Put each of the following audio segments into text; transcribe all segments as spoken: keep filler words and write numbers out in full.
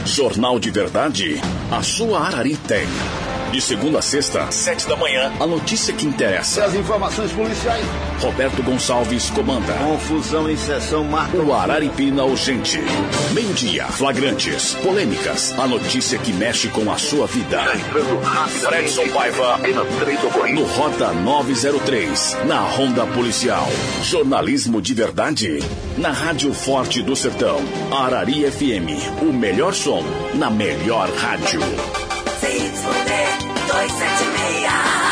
Jornal de Verdade, a sua Arari tem. De segunda a sexta, sete da manhã, a notícia que interessa. E as informações policiais. Roberto Gonçalves comanda. Confusão em sessão marca. O Araripina Urgente. Meio-dia, flagrantes, polêmicas, a notícia que mexe com a sua vida. Fredson Paiva, no Rota novecentos e três, na Ronda Policial. Jornalismo de verdade, na Rádio Forte do Sertão. Arari F M, o melhor som, na melhor rádio. dois sete seis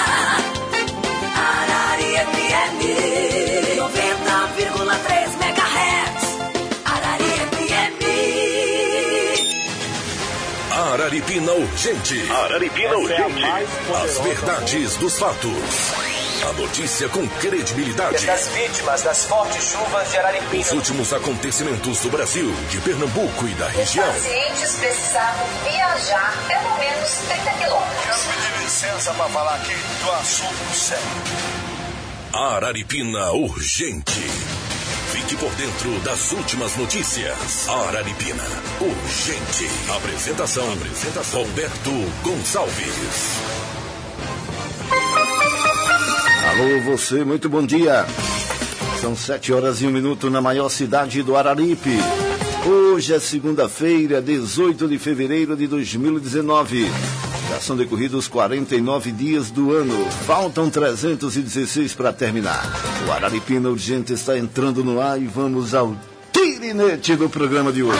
Arari F M noventa vírgula três megahertz. Arari F M. Araripina Urgente. Araripina Urgente. As verdades dos fatos. A notícia com credibilidade. Das vítimas das fortes chuvas de Araripina. Os últimos acontecimentos do Brasil, de Pernambuco e da Os região. Os pacientes precisavam viajar pelo menos trinta quilômetros. Me licença para falar aqui do assunto sério. Araripina Urgente. Fique por dentro das últimas notícias. Araripina Urgente. Apresentação, Apresentação. Roberto Gonçalves. Alô, você, muito bom dia. São sete horas e um minuto na maior cidade do Araripe. Hoje é segunda-feira, dezoito de fevereiro de dois mil e dezenove. Já são decorridos quarenta e nove dias do ano. Faltam trezentos e dezesseis para terminar. O Araripina Urgente está entrando no ar e vamos ao tirinete do programa de hoje.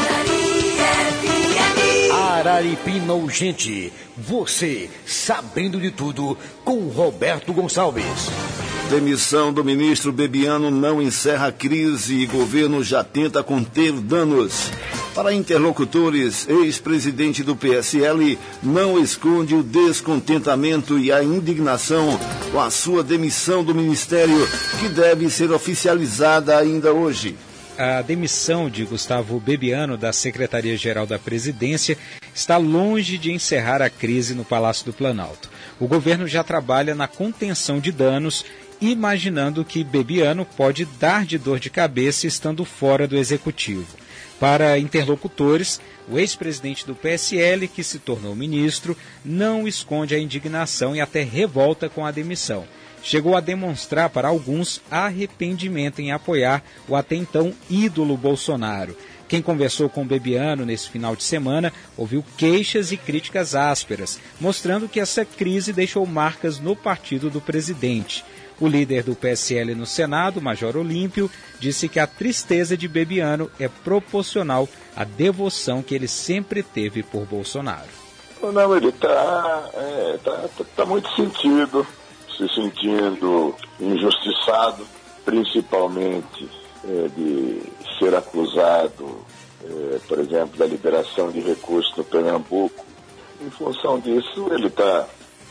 Araripina Urgente. Você sabendo de tudo com Roberto Gonçalves. Demissão do ministro Bebiano não encerra a crise e governo já tenta conter danos. Para interlocutores, ex-presidente do P S L não esconde o descontentamento e a indignação com a sua demissão do ministério, que deve ser oficializada ainda hoje. A demissão de Gustavo Bebiano da Secretaria-Geral da Presidência está longe de encerrar a crise no Palácio do Planalto. O governo já trabalha na contenção de danos, imaginando que Bebiano pode dar de dor de cabeça estando fora do executivo. Para interlocutores, o ex-presidente do P S L, que se tornou ministro, não esconde a indignação e até revolta com a demissão. Chegou a demonstrar para alguns arrependimento em apoiar o até então ídolo Bolsonaro. Quem conversou com Bebiano nesse final de semana ouviu queixas e críticas ásperas, mostrando que essa crise deixou marcas no partido do presidente. O líder do P S L no Senado, Major Olímpio, disse que a tristeza de Bebiano é proporcional à devoção que ele sempre teve por Bolsonaro. Não, ele está é, tá, tá, tá muito sentido, se sentindo injustiçado, principalmente é, de ser acusado, é, por exemplo, da liberação de recursos no Pernambuco. Em função disso, ele está,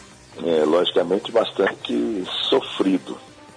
é, logicamente, bastante sofrido.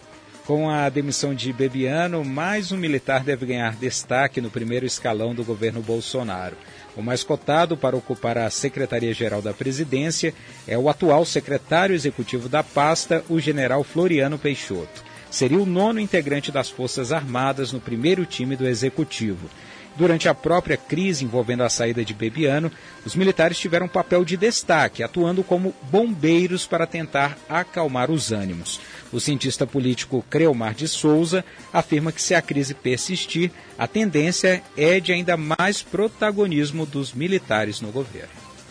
Com a demissão de Bebiano, mais um militar deve ganhar destaque no primeiro escalão do governo Bolsonaro. O mais cotado para ocupar a Secretaria-Geral da Presidência é o atual secretário executivo da pasta, o general Floriano Peixoto. Seria o nono integrante das Forças Armadas no primeiro time do Executivo. Durante a própria crise envolvendo a saída de Bebiano, os militares tiveram um papel de destaque, atuando como bombeiros para tentar acalmar os ânimos. O cientista político Creomar de Souza afirma que, se a crise persistir, a tendência é de ainda mais protagonismo dos militares no governo.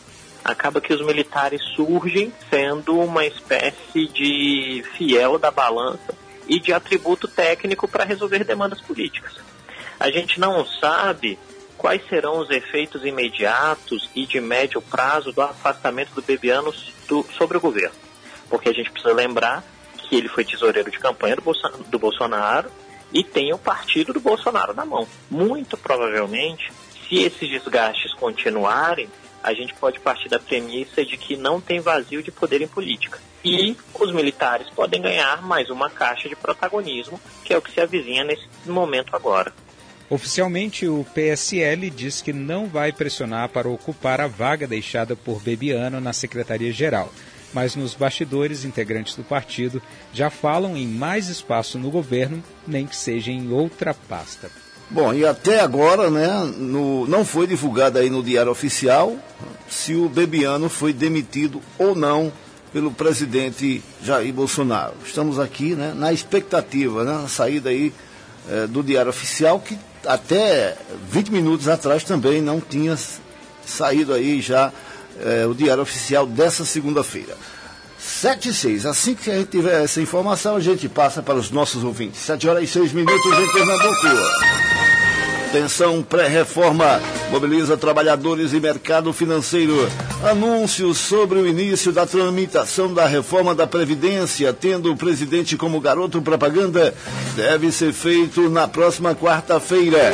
Acaba que os militares surgem sendo uma espécie de fiel da balança e de atributo técnico para resolver demandas políticas. A gente não sabe quais serão os efeitos imediatos e de médio prazo do afastamento do Bebiano do, sobre o governo. Porque a gente precisa lembrar que ele foi tesoureiro de campanha do, Bolson, do Bolsonaro e tem o partido do Bolsonaro na mão. Muito provavelmente, se esses desgastes continuarem, a gente pode partir da premissa de que não tem vazio de poder em política. E os militares podem ganhar mais uma caixa de protagonismo, que é o que se avizinha nesse momento agora. Oficialmente, o P S L diz que não vai pressionar para ocupar a vaga deixada por Bebiano na Secretaria-Geral. Mas nos bastidores, integrantes do partido já falam em mais espaço no governo, nem que seja em outra pasta. Bom, e até agora, né, no, não foi divulgado aí no Diário Oficial se o Bebiano foi demitido ou não pelo presidente Jair Bolsonaro. Estamos aqui, né, na expectativa, né, na saída aí eh, do Diário Oficial, que até vinte minutos atrás também não tinha saído aí já eh, o Diário Oficial dessa segunda-feira. sete e seis. Assim que a gente tiver essa informação, a gente passa para os nossos ouvintes. sete horas e seis minutos em Pernambuco. Atenção, pré-reforma mobiliza trabalhadores e mercado financeiro. Anúncios sobre o início da tramitação da reforma da Previdência, tendo o presidente como garoto propaganda, deve ser feito na próxima quarta-feira.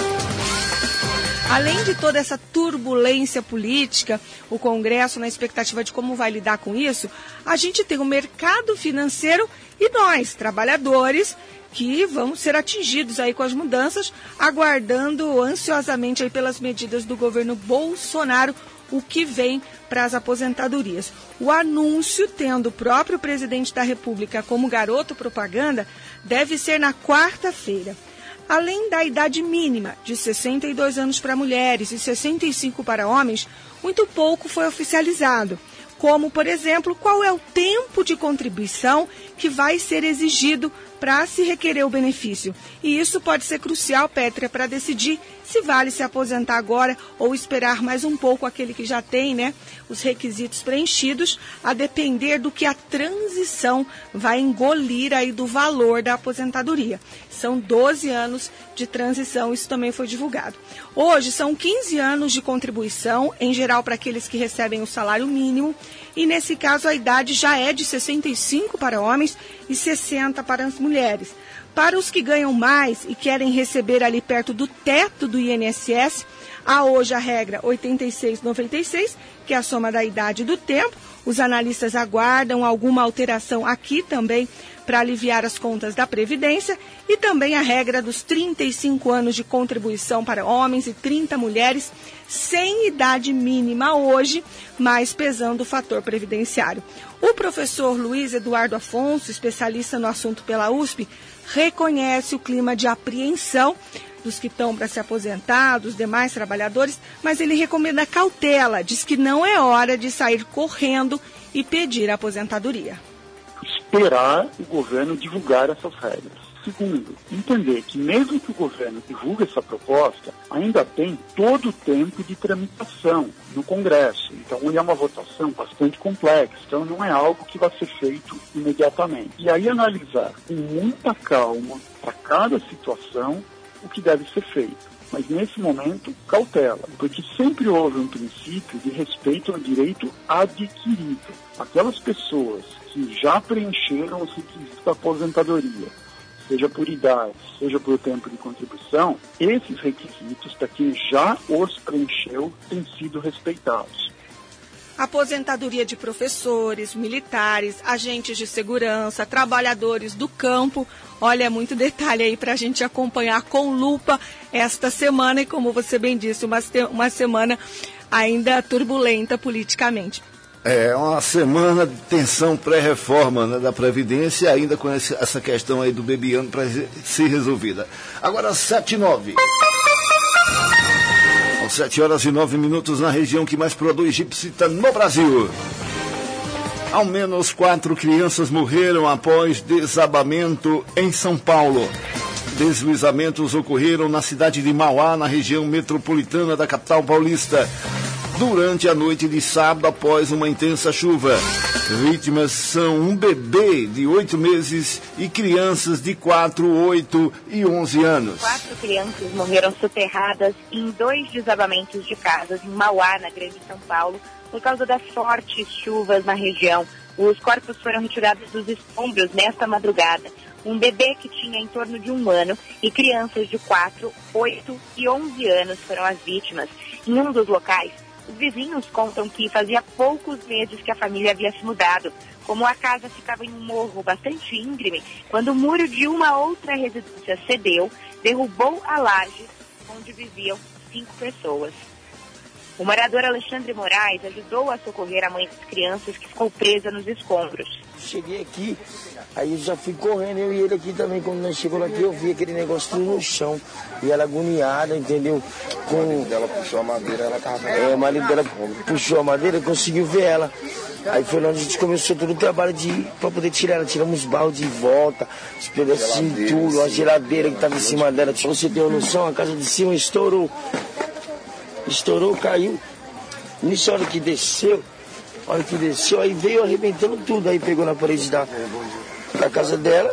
Além de toda essa turbulência política, o Congresso, na expectativa de como vai lidar com isso, a gente tem o mercado financeiro e nós, trabalhadores, que vamos ser atingidos aí com as mudanças, aguardando ansiosamente aí pelas medidas do governo Bolsonaro, o que vem para as aposentadorias. O anúncio, tendo o próprio presidente da República como garoto propaganda, deve ser na quarta-feira. Além da idade mínima de sessenta e dois anos para mulheres e sessenta e cinco para homens, muito pouco foi oficializado. Como, por exemplo, qual é o tempo de contribuição que vai ser exigido para se requerer o benefício. E isso pode ser crucial, Pétria, para decidir se vale se aposentar agora ou esperar mais um pouco aquele que já tem, né, os requisitos preenchidos, a depender do que a transição vai engolir aí do valor da aposentadoria. São doze anos de transição, isso também foi divulgado. Hoje são quinze anos de contribuição, em geral para aqueles que recebem o salário mínimo, e nesse caso a idade já é de sessenta e cinco para homens e sessenta para as mulheres. Para os que ganham mais e querem receber ali perto do teto do I N S S, há hoje a regra oitenta e seis noventa e seis, que é a soma da idade e do tempo. Os analistas aguardam alguma alteração aqui também para aliviar as contas da Previdência, e também a regra dos trinta e cinco anos de contribuição para homens e trinta mulheres, sem idade mínima hoje, mas pesando o fator previdenciário. O professor Luiz Eduardo Afonso, especialista no assunto pela U S P, reconhece o clima de apreensão dos que estão para se aposentar, dos demais trabalhadores, mas ele recomenda cautela, diz que não é hora de sair correndo e pedir a aposentadoria. Esperar o governo divulgar essas regras. Segundo, entender que mesmo que o governo divulgue essa proposta, ainda tem todo o tempo de tramitação no Congresso. Então, é uma votação bastante complexa. Então, não é algo que vai ser feito imediatamente. E aí, analisar com muita calma, para cada situação, o que deve ser feito. Mas, nesse momento, cautela, porque sempre houve um princípio de respeito ao direito adquirido. Aquelas pessoas que já preencheram os requisitos da aposentadoria, seja por idade, seja por tempo de contribuição, esses requisitos, para quem já os preencheu, têm sido respeitados. Aposentadoria de professores, militares, agentes de segurança, trabalhadores do campo. Olha, muito detalhe aí para a gente acompanhar com lupa esta semana, e como você bem disse, uma, uma semana ainda turbulenta politicamente. É uma semana de tensão pré-reforma, né, da Previdência, ainda com esse, essa questão aí do Bebiano para ser resolvida. Agora, sete e nove. São sete horas e nove minutos na região que mais produz gipsita no Brasil. Ao menos quatro crianças morreram após desabamento em São Paulo. Deslizamentos ocorreram na cidade de Mauá, na região metropolitana da capital paulista, durante a noite de sábado após uma intensa chuva. Vítimas são um bebê de oito meses e crianças de quatro, oito e onze anos. Quatro crianças morreram soterradas em dois desabamentos de casas em Mauá, na Grande São Paulo, por causa das fortes chuvas na região. Os corpos foram retirados dos escombros nesta madrugada. Um bebê que tinha em torno de um ano e crianças de quatro, oito e onze anos foram as vítimas. Em um dos locais, os vizinhos contam que fazia poucos meses que a família havia se mudado. Como a casa ficava em um morro bastante íngreme, quando o muro de uma outra residência cedeu, derrubou a laje onde viviam cinco pessoas. O morador Alexandre Moraes ajudou a socorrer a mãe das crianças que ficou presa nos escombros. cheguei aqui, aí eu já fui correndo, eu e ele aqui também, quando nós chegamos aqui, eu vi aquele negócio tudo no chão. E ela agoniada, entendeu? Com... O marido dela puxou a madeira, ela tava... É, o marido dela puxou a madeira, conseguiu ver ela. Aí foi onde a gente começou todo o trabalho de, pra poder tirar ela. Tiramos balde de volta, os pedacinhos, tudo, a geladeira que tava em cima dela. Pra você ter uma noção, a casa de cima estourou. Estourou, caiu. Nisso, a hora que desceu, a hora que desceu, aí veio arrebentando tudo. Aí pegou na parede da, da casa dela.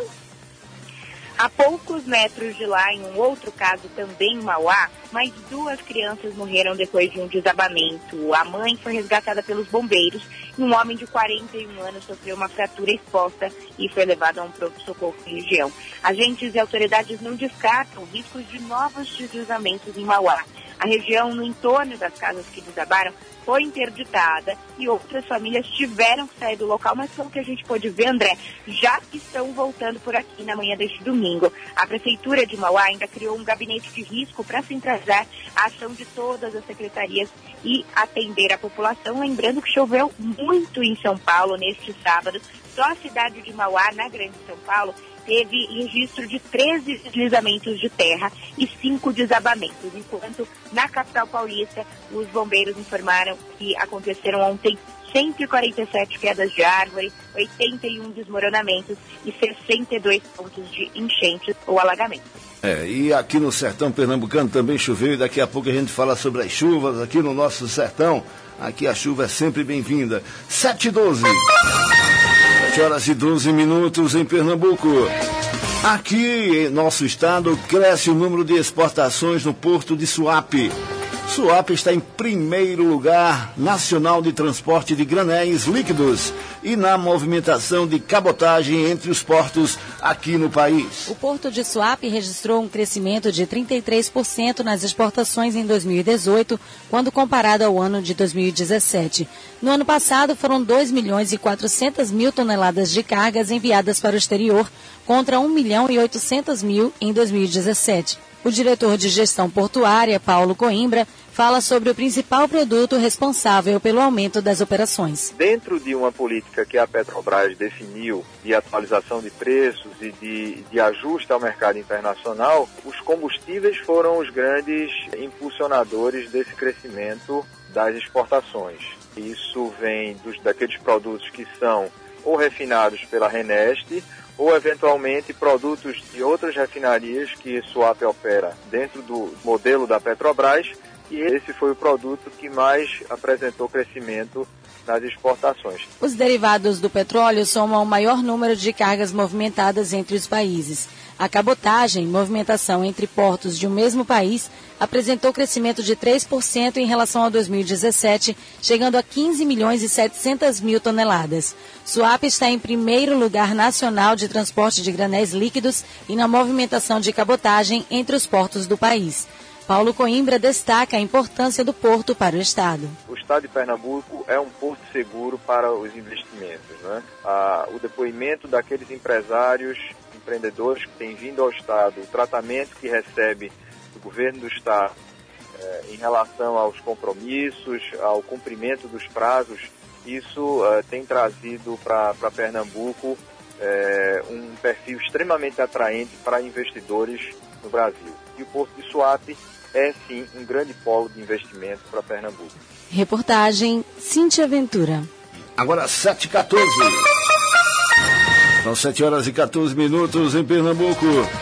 A poucos metros de lá, em um outro caso também em Mauá, mais duas crianças morreram depois de um desabamento. A mãe foi resgatada pelos bombeiros e um homem de quarenta e um anos sofreu uma fratura exposta e foi levado a um pronto-socorro na região. Agentes e autoridades não descartam riscos de novos deslizamentos em Mauá. A região no entorno das casas que desabaram foi interditada e outras famílias tiveram que sair do local, mas pelo que a gente pôde ver, André, já estão voltando por aqui na manhã deste domingo. A Prefeitura de Mauá ainda criou um gabinete de risco para centralizar a ação de todas as secretarias e atender a população. Lembrando que choveu muito em São Paulo neste sábado. Só a cidade de Mauá, na Grande São Paulo, teve registro de treze deslizamentos de terra e cinco desabamentos, enquanto na capital paulista os bombeiros informaram que aconteceram ontem cento e quarenta e sete quedas de árvore, oitenta e um desmoronamentos e sessenta e dois pontos de enchentes ou alagamentos. É, e aqui no sertão pernambucano também choveu e daqui a pouco a gente fala sobre as chuvas aqui no nosso sertão. Aqui a chuva é sempre bem-vinda. sete e doze. sete horas e doze minutos em Pernambuco. Aqui em nosso estado cresce o número de exportações no porto de Suape. Suape está em primeiro lugar nacional de transporte de granéis líquidos e na movimentação de cabotagem entre os portos aqui no país. O porto de Suape registrou um crescimento de trinta e três por cento nas exportações em dois mil e dezoito, quando comparado ao ano de dois mil e dezessete. No ano passado, foram dois milhões e quatrocentas mil toneladas de cargas enviadas para o exterior, contra um milhão e oitocentas mil em dois mil e dezessete. O diretor de gestão portuária, Paulo Coimbra, fala sobre o principal produto responsável pelo aumento das operações. Dentro de uma política que a Petrobras definiu de atualização de preços e de, de ajuste ao mercado internacional, os combustíveis foram os grandes impulsionadores desse crescimento das exportações. Isso vem dos, daqueles produtos que são ou refinados pela Reneste, ou eventualmente produtos de outras refinarias que Suape opera dentro do modelo da Petrobras, e esse foi o produto que mais apresentou crescimento nas exportações. Os derivados do petróleo somam o maior número de cargas movimentadas entre os países. A cabotagem, movimentação entre portos de um mesmo país, apresentou crescimento de três por cento em relação a dois mil e dezessete, chegando a quinze milhões e setecentas mil toneladas. Suape está em primeiro lugar nacional de transporte de granéis líquidos e na movimentação de cabotagem entre os portos do país. Paulo Coimbra destaca a importância do porto para o Estado. O Estado de Pernambuco é um porto seguro para os investimentos, né? Ah, o depoimento daqueles empresários, empreendedores que têm vindo ao Estado, o tratamento que recebe do governo do Estado eh, em relação aos compromissos, ao cumprimento dos prazos, isso eh, tem trazido para Pernambuco eh, um perfil extremamente atraente para investidores no Brasil. E o Porto de Suape é, sim, um grande polo de investimento para Pernambuco. Reportagem Cíntia Ventura. Agora sete e quatorze. São sete horas e quatorze minutos em Pernambuco.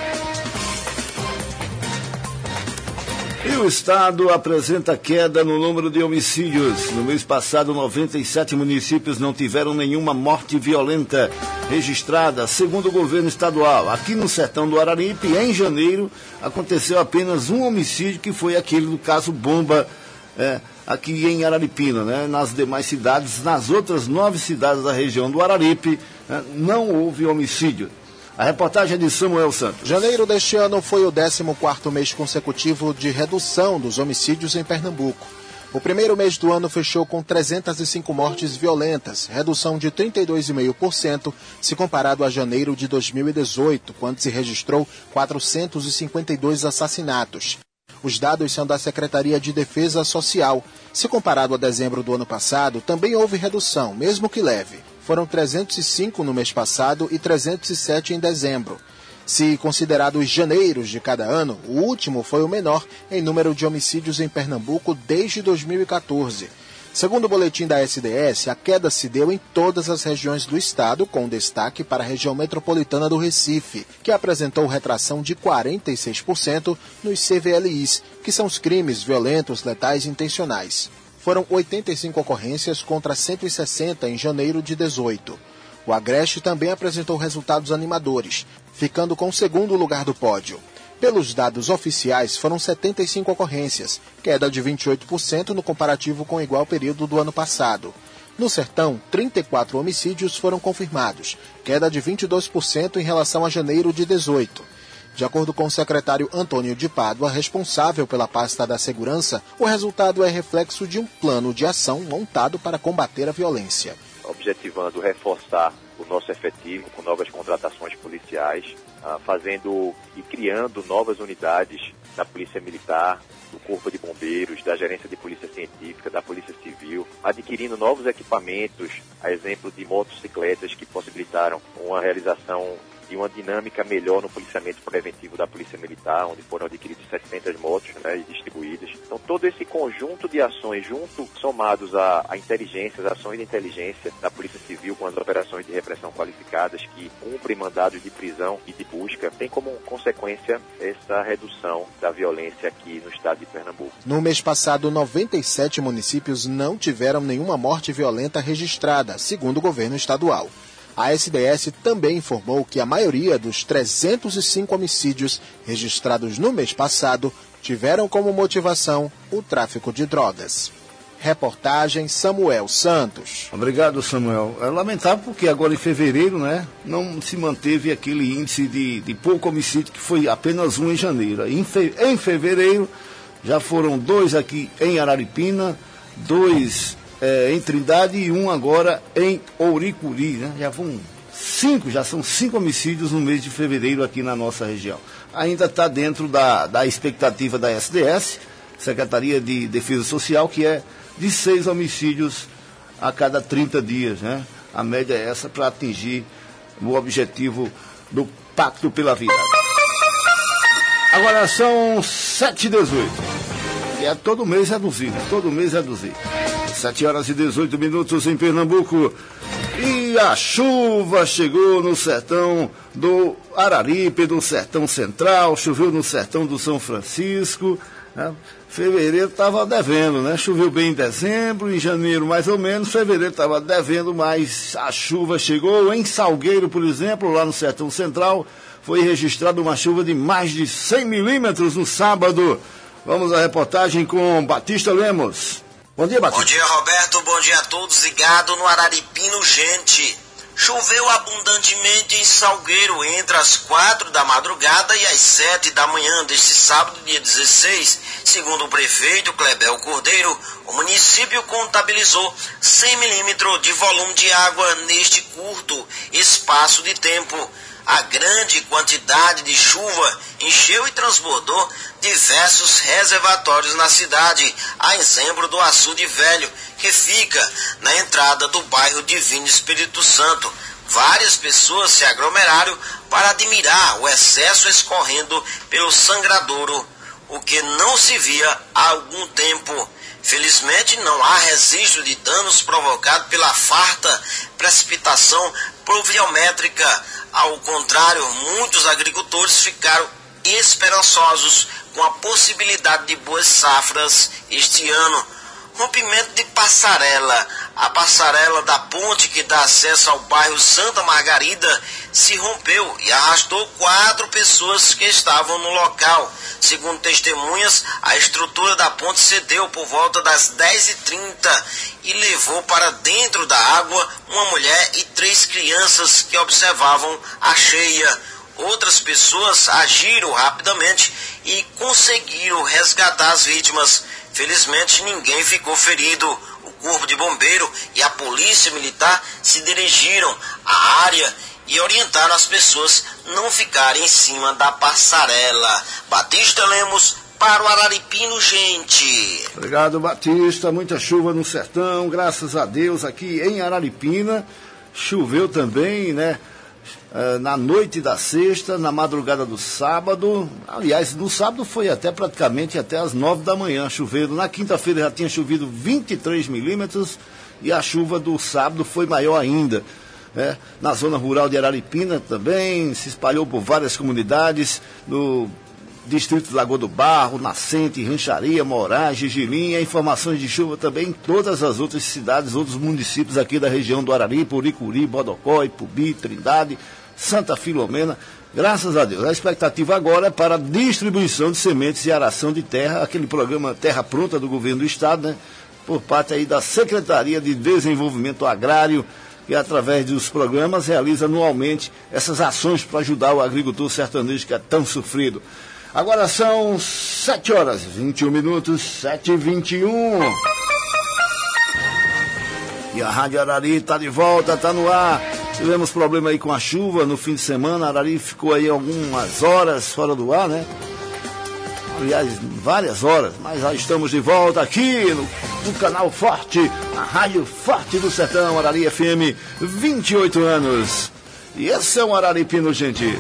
E o Estado apresenta queda no número de homicídios. No mês passado, noventa e sete municípios não tiveram nenhuma morte violenta registrada, segundo o governo estadual. Aqui no sertão do Araripe, em janeiro, aconteceu apenas um homicídio, que foi aquele do caso Bomba, é, aqui em Araripina, né? Nas demais cidades, nas outras nove cidades da região do Araripe, né, não houve homicídio. A reportagem é de Samuel Santos. Janeiro deste ano foi o décimo quarto mês consecutivo de redução dos homicídios em Pernambuco. O primeiro mês do ano fechou com trezentas e cinco mortes violentas, redução de trinta e dois vírgula cinco por cento se comparado a janeiro de dois mil e dezoito, quando se registrou quatrocentos e cinquenta e dois assassinatos. Os dados são da Secretaria de Defesa Social. Se comparado a dezembro do ano passado, também houve redução, mesmo que leve. foram trezentos e cinco no mês passado e trezentos e sete em dezembro. Se considerado os janeiros de cada ano, o último foi o menor em número de homicídios em Pernambuco desde dois mil e quatorze. Segundo o boletim da S D S, a queda se deu em todas as regiões do estado, com destaque para a região metropolitana do Recife, que apresentou retração de quarenta e seis por cento nos C V L Is, que são os crimes violentos, letais e intencionais. Foram oitenta e cinco ocorrências contra cento e sessenta em janeiro de dezoito. O Agreste também apresentou resultados animadores, ficando com o segundo lugar do pódio. Pelos dados oficiais, foram setenta e cinco ocorrências, queda de vinte e oito por cento no comparativo com o igual período do ano passado. No Sertão, trinta e quatro homicídios foram confirmados, queda de vinte e dois por cento em relação a janeiro de dezoito. De acordo com o secretário Antônio de Pádua, responsável pela pasta da segurança, o resultado é reflexo de um plano de ação montado para combater a violência. Objetivando reforçar o nosso efetivo com novas contratações policiais, ah, fazendo e criando novas unidades da Polícia Militar, do Corpo de Bombeiros, da Gerência de Polícia Científica, da Polícia Civil, adquirindo novos equipamentos, a exemplo de motocicletas que possibilitaram uma realização de uma dinâmica melhor no policiamento preventivo da Polícia Militar, onde foram adquiridas setecentas motos, né, e distribuídas. Então, todo esse conjunto de ações, junto, somados à, à inteligência, às ações de inteligência da Polícia Civil, com as operações de repressão qualificadas que cumprem mandados de prisão e de busca, tem como consequência essa redução da violência aqui no estado de Pernambuco. No mês passado, noventa e sete municípios não tiveram nenhuma morte violenta registrada, segundo o governo estadual. A S D S também informou que a maioria dos trezentos e cinco homicídios registrados no mês passado tiveram como motivação o tráfico de drogas. Reportagem Samuel Santos. Obrigado, Samuel. É lamentável porque agora em fevereiro, né, não se manteve aquele índice de, de pouco homicídio, que foi apenas um em janeiro. Em, fe, em fevereiro já foram dois aqui em Araripina, dois É, em Trindade e um agora em Ouricuri, né? Já vão cinco, já são cinco homicídios no mês de fevereiro aqui na nossa região. Ainda está dentro da, da expectativa da S D S, Secretaria de Defesa Social, que é de seis homicídios a cada trinta dias, né? A média é essa para atingir o objetivo do Pacto pela Vida. Agora são sete e dezoito. E é todo mês reduzido, todo mês reduzido. sete horas e dezoito minutos em Pernambuco. E a chuva chegou no sertão do Araripe, do sertão central, choveu no sertão do São Francisco. Né? Fevereiro estava devendo, né? Choveu bem em dezembro, em janeiro mais ou menos, fevereiro estava devendo, mas a chuva chegou. Em Salgueiro, por exemplo, lá no sertão central, foi registrada uma chuva de mais de cem milímetros no sábado. Vamos à reportagem com Batista Lemos. Bom dia, Batista. Bom dia, Roberto. Bom dia a todos. Ligado no Araripino, gente. Choveu abundantemente em Salgueiro entre as quatro da madrugada e as sete da manhã deste sábado, dia dezesseis. Segundo o prefeito Clebel Cordeiro, o município contabilizou cem milímetros de volume de água neste curto espaço de tempo. A grande quantidade de chuva encheu e transbordou diversos reservatórios na cidade, a exemplo do Açude Velho, que fica na entrada do bairro Divino Espírito Santo. Várias pessoas se aglomeraram para admirar o excesso escorrendo pelo sangradouro, o que não se via há algum tempo. Felizmente não há registro de danos provocados pela farta precipitação pluviométrica. Ao contrário, muitos agricultores ficaram esperançosos com a possibilidade de boas safras este ano. Rompimento de passarela. A passarela da ponte que dá acesso ao bairro Santa Margarida se rompeu e arrastou quatro pessoas que estavam no local. Segundo testemunhas, a estrutura da ponte cedeu por volta das dez e trinta e levou para dentro da água uma mulher e três crianças que observavam a cheia. Outras pessoas agiram rapidamente e conseguiram resgatar as vítimas. Felizmente, ninguém ficou ferido. O Corpo de Bombeiro e a Polícia Militar se dirigiram à área e orientaram as pessoas não ficarem em cima da passarela. Batista Lemos para o Araripino, gente. Obrigado, Batista. Muita chuva no sertão, graças a Deus, aqui em Araripina. choveu também, né? Na noite da sexta, na madrugada do sábado. Aliás, no sábado foi até praticamente até as nove da manhã chovendo. Na quinta-feira já tinha chovido vinte e três milímetros e a chuva do sábado foi maior ainda. Né? Na zona rural de Araripina também, se espalhou por várias comunidades, no distrito de Lagoa do Barro, Nascente, Rancharia, Moraes, Gigilinha, informações de chuva também em todas as outras cidades, outros municípios aqui da região do Araripe, Uricuri, Bodocó, Ipubi, Trindade, Santa Filomena. Graças a Deus. A expectativa agora é para a distribuição de sementes e aração de terra, aquele programa Terra Pronta do governo do estado, né? Por parte aí da Secretaria de Desenvolvimento Agrário, que através dos programas realiza anualmente essas ações para ajudar o agricultor sertanejo que é tão sofrido. Agora são sete horas e vinte e um minutos, sete e vinte e um. E a Rádio Arari está de volta, está no ar. Tivemos problema aí com a chuva no fim de semana. A Arari ficou aí algumas horas fora do ar, né? Aliás, várias horas. Mas já estamos de volta aqui no, no canal Forte, a Rádio Forte do Sertão, Arari F M, vinte e oito anos. E esse é um Araripino, gente.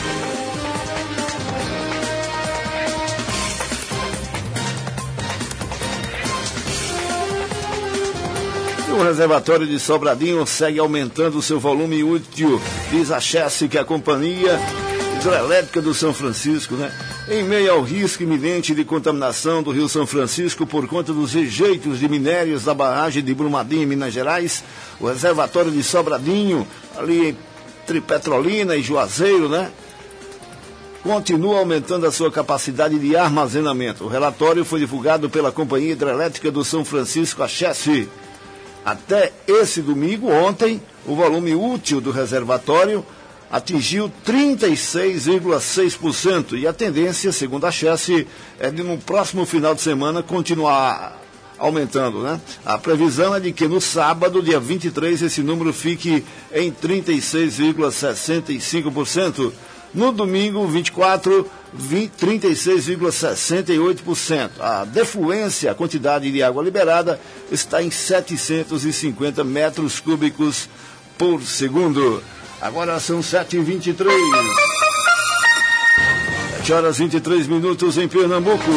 O reservatório de Sobradinho segue aumentando o seu volume útil, diz a Chessi, que é a companhia hidrelétrica do São Francisco, né? Em meio ao risco iminente de contaminação do Rio São Francisco por conta dos rejeitos de minérios da barragem de Brumadinho, em Minas Gerais, o reservatório de Sobradinho, ali entre Petrolina e Juazeiro, né? Continua aumentando a sua capacidade de armazenamento. O relatório foi divulgado pela Companhia Hidrelétrica do São Francisco, a Chessi. Até esse domingo, ontem, o volume útil do reservatório atingiu trinta e seis vírgula seis por cento e a tendência, segundo a Chessi, é de no próximo final de semana continuar aumentando, né? A previsão é de que no sábado, dia vinte e três, esse número fique em trinta e seis vírgula sessenta e cinco por cento. No domingo, vinte e quatro, trinta e seis vírgula sessenta e oito por cento. A defluência, a quantidade de água liberada, está em setecentos e cinquenta metros cúbicos por segundo. Agora são sete e vinte e três. sete horas e vinte e três minutos em Pernambuco.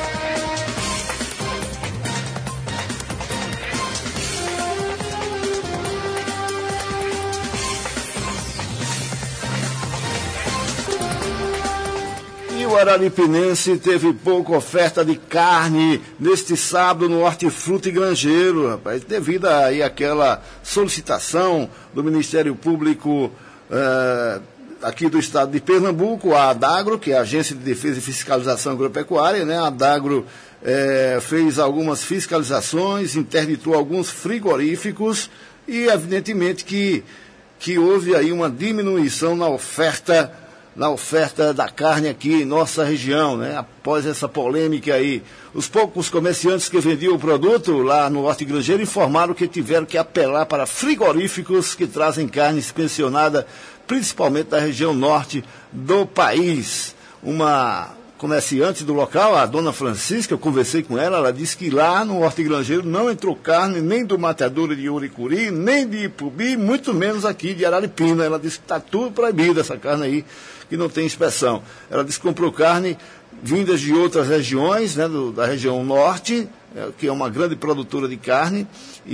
O araripinense teve pouca oferta de carne neste sábado no Hortifruti Grangeiro, rapaz, devido aí àquela solicitação do Ministério Público eh, aqui do estado de Pernambuco, a Adagro, que é a Agência de Defesa e Fiscalização Agropecuária, né? A Adagro eh, fez algumas fiscalizações, interditou alguns frigoríficos e evidentemente que, que houve aí uma diminuição na oferta na oferta da carne aqui em nossa região, né? Após essa polêmica aí. Os poucos comerciantes que vendiam o produto lá no Horti Grangeiro informaram que tiveram que apelar para frigoríficos que trazem carne inspecionada, principalmente da região norte do país. Uma comerciante do local, a dona Francisca, eu conversei com ela, ela disse que lá no Horti Grangeiro não entrou carne nem do matadouro de Uricuri, nem de Ipubi, muito menos aqui de Araripina. Ela disse que está tudo proibido essa carne aí, que não tem inspeção. Ela disse que comprou carne vindas de outras regiões, né, do, da região norte, é, que é uma grande produtora de carne,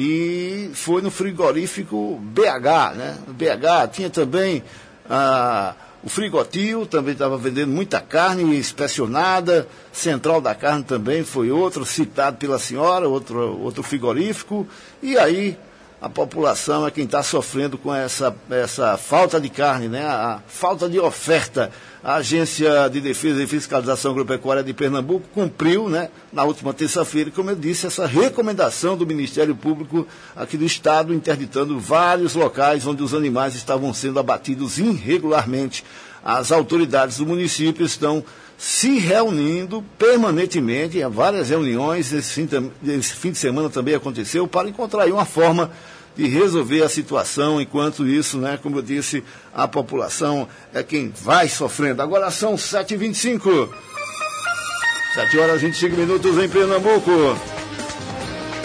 e foi no frigorífico B H, né? B H tinha também ah, o Frigotil, também estava vendendo muita carne inspecionada, Central da Carne também foi outro, citado pela senhora, outro, outro frigorífico, e aí a população é quem está sofrendo com essa, essa falta de carne, né? A falta de oferta. A Agência de Defesa e Fiscalização Agropecuária de Pernambuco cumpriu, né, na última terça-feira, como eu disse, essa recomendação do Ministério Público aqui do Estado, interditando vários locais onde os animais estavam sendo abatidos irregularmente. As autoridades do município estão se reunindo permanentemente, há várias reuniões, esse fim, esse fim de semana também aconteceu, para encontrar aí uma forma de resolver a situação. Enquanto isso, né, como eu disse, a população é quem vai sofrendo. Agora são sete e vinte e cinco. sete horas e vinte e cinco minutos em Pernambuco.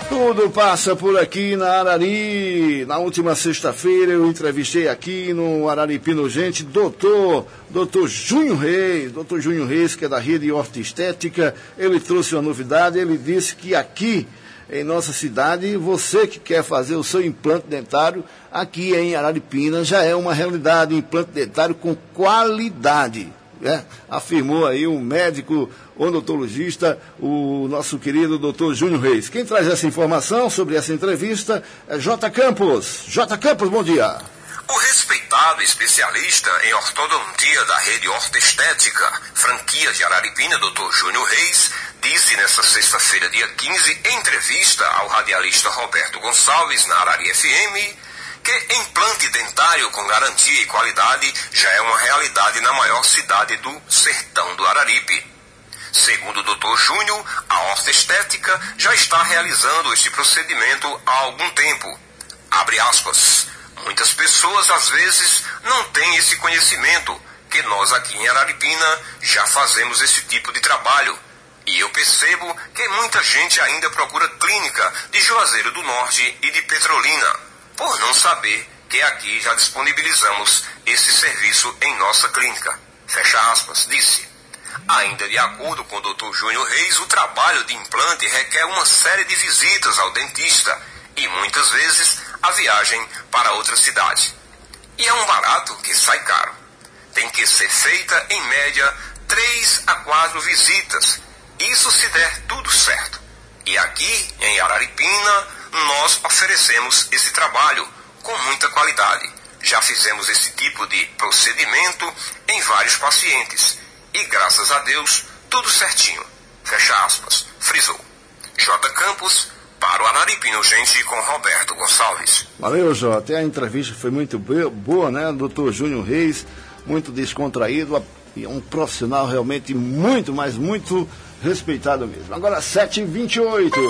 Tudo passa por aqui na Arari. Na última sexta-feira eu entrevistei aqui no Araripina Urgente doutor, doutor Júnior Reis, doutor Júnior Reis, que é da Rede Ortoestética. Ele trouxe uma novidade, ele disse que aqui em nossa cidade, você que quer fazer o seu implante dentário, aqui em Araripina já é uma realidade, implante dentário com qualidade. É, afirmou aí um médico odontologista, o nosso querido doutor Júnior Reis. Quem traz essa informação sobre essa entrevista é J. Campos. J. Campos, bom dia. O respeitado especialista em ortodontia da Rede Ortoestética, franquia de Araripina, doutor Júnior Reis, disse nesta sexta-feira, dia quinze, em entrevista ao radialista Roberto Gonçalves, na Arari F M, que implante dentário com garantia e qualidade já é uma realidade na maior cidade do sertão do Araripe. Segundo o doutor Júnior, a Ortoestética já está realizando este procedimento há algum tempo. Abre aspas. Muitas pessoas, às vezes, não têm esse conhecimento, que nós aqui em Araripina já fazemos esse tipo de trabalho. E eu percebo que muita gente ainda procura clínica de Juazeiro do Norte e de Petrolina, por não saber que aqui já disponibilizamos esse serviço em nossa clínica. Fecha aspas, disse. Ainda de acordo com o doutor Júnior Reis, o trabalho de implante requer uma série de visitas ao dentista e muitas vezes a viagem para outra cidade. E é um barato que sai caro. Tem que ser feita em média três a quatro visitas. Isso se der tudo certo. E aqui em Araripina nós oferecemos esse trabalho com muita qualidade. Já fizemos esse tipo de procedimento em vários pacientes. E graças a Deus, tudo certinho. Fecha aspas. Frisou. J. Campos, para o Araripina Urgente com Roberto Gonçalves. Valeu, Jota. A entrevista foi muito boa, né? doutor Júnior Reis, muito descontraído, um profissional realmente muito, mas muito respeitado mesmo. Agora, sete e vinte e oito.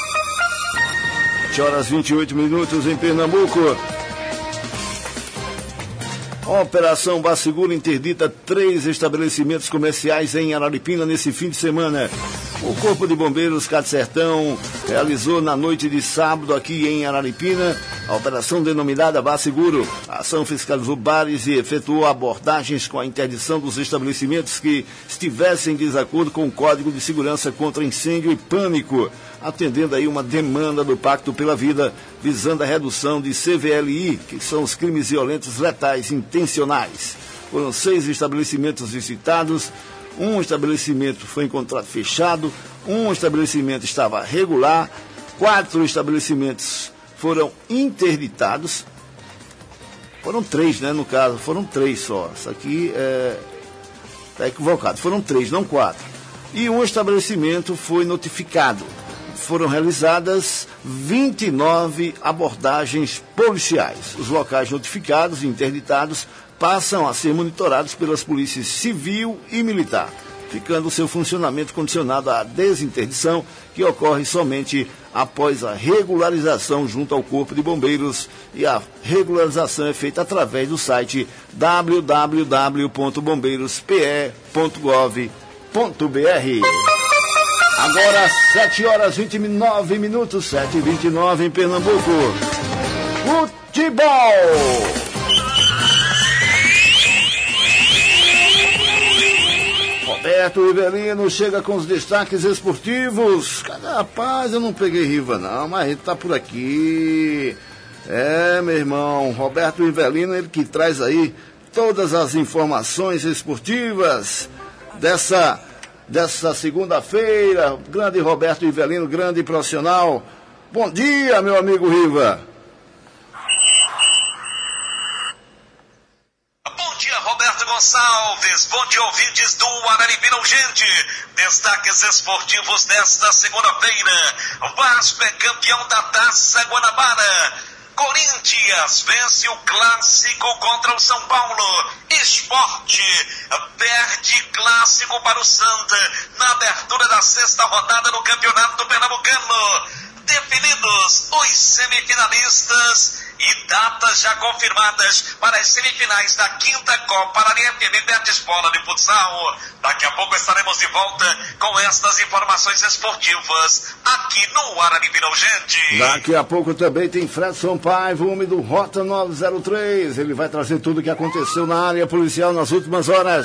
sete horas e vinte e oito minutos em Pernambuco. A Operação Basseguro interdita três estabelecimentos comerciais em Araripina nesse fim de semana. O Corpo de Bombeiros Cátia Sertão realizou na noite de sábado aqui em Araripina a operação denominada Basseguro. A ação fiscalizou bares e efetuou abordagens com a interdição dos estabelecimentos que estivessem em desacordo com o Código de Segurança contra Incêndio e Pânico, atendendo aí uma demanda do Pacto pela Vida, visando a redução de C V L I, que são os crimes violentos letais intencionais. Foram seis estabelecimentos visitados. Um estabelecimento foi encontrado fechado, um estabelecimento estava regular, quatro estabelecimentos foram interditados. Foram três, né, no caso, foram três só. Isso aqui é tá equivocado, foram três, não quatro. E um estabelecimento foi notificado. Foram realizadas vinte e nove abordagens policiais. Os locais notificados e interditados passam a ser monitorados pelas polícias civil e militar, ficando seu funcionamento condicionado à desinterdição, que ocorre somente após a regularização junto ao Corpo de Bombeiros, e a regularização é feita através do site w w w ponto bombeiros p e ponto gov ponto b r. Agora, sete horas e vinte e nove minutos, sete e vinte e nove em Pernambuco. Futebol! Roberto Rivelino chega com os destaques esportivos. Rapaz, eu não peguei Riva não, mas ele tá por aqui. É, meu irmão, Roberto Rivelino, ele que traz aí todas as informações esportivas dessa, dessa segunda-feira. Grande Roberto Rivelino, grande profissional. Bom dia, meu amigo Riva. Gonçalves, bom dia, ouvintes do Araripina Urgente. Destaques esportivos desta segunda-feira. Vasco é campeão da Taça Guanabara. Corinthians vence o clássico contra o São Paulo. Sport perde clássico para o Santa na abertura da sexta rodada do Campeonato Pernambucano. Definidos os semifinalistas e e datas já confirmadas para as semifinais da quinta Copa Arari F M Betesbola de Futsal. Daqui a pouco estaremos de volta com estas informações esportivas aqui no Araripina Urgente. Daqui a pouco também tem Fredson Paiva, o homem do Rota nove zero três. Ele vai trazer tudo o que aconteceu na área policial nas últimas horas.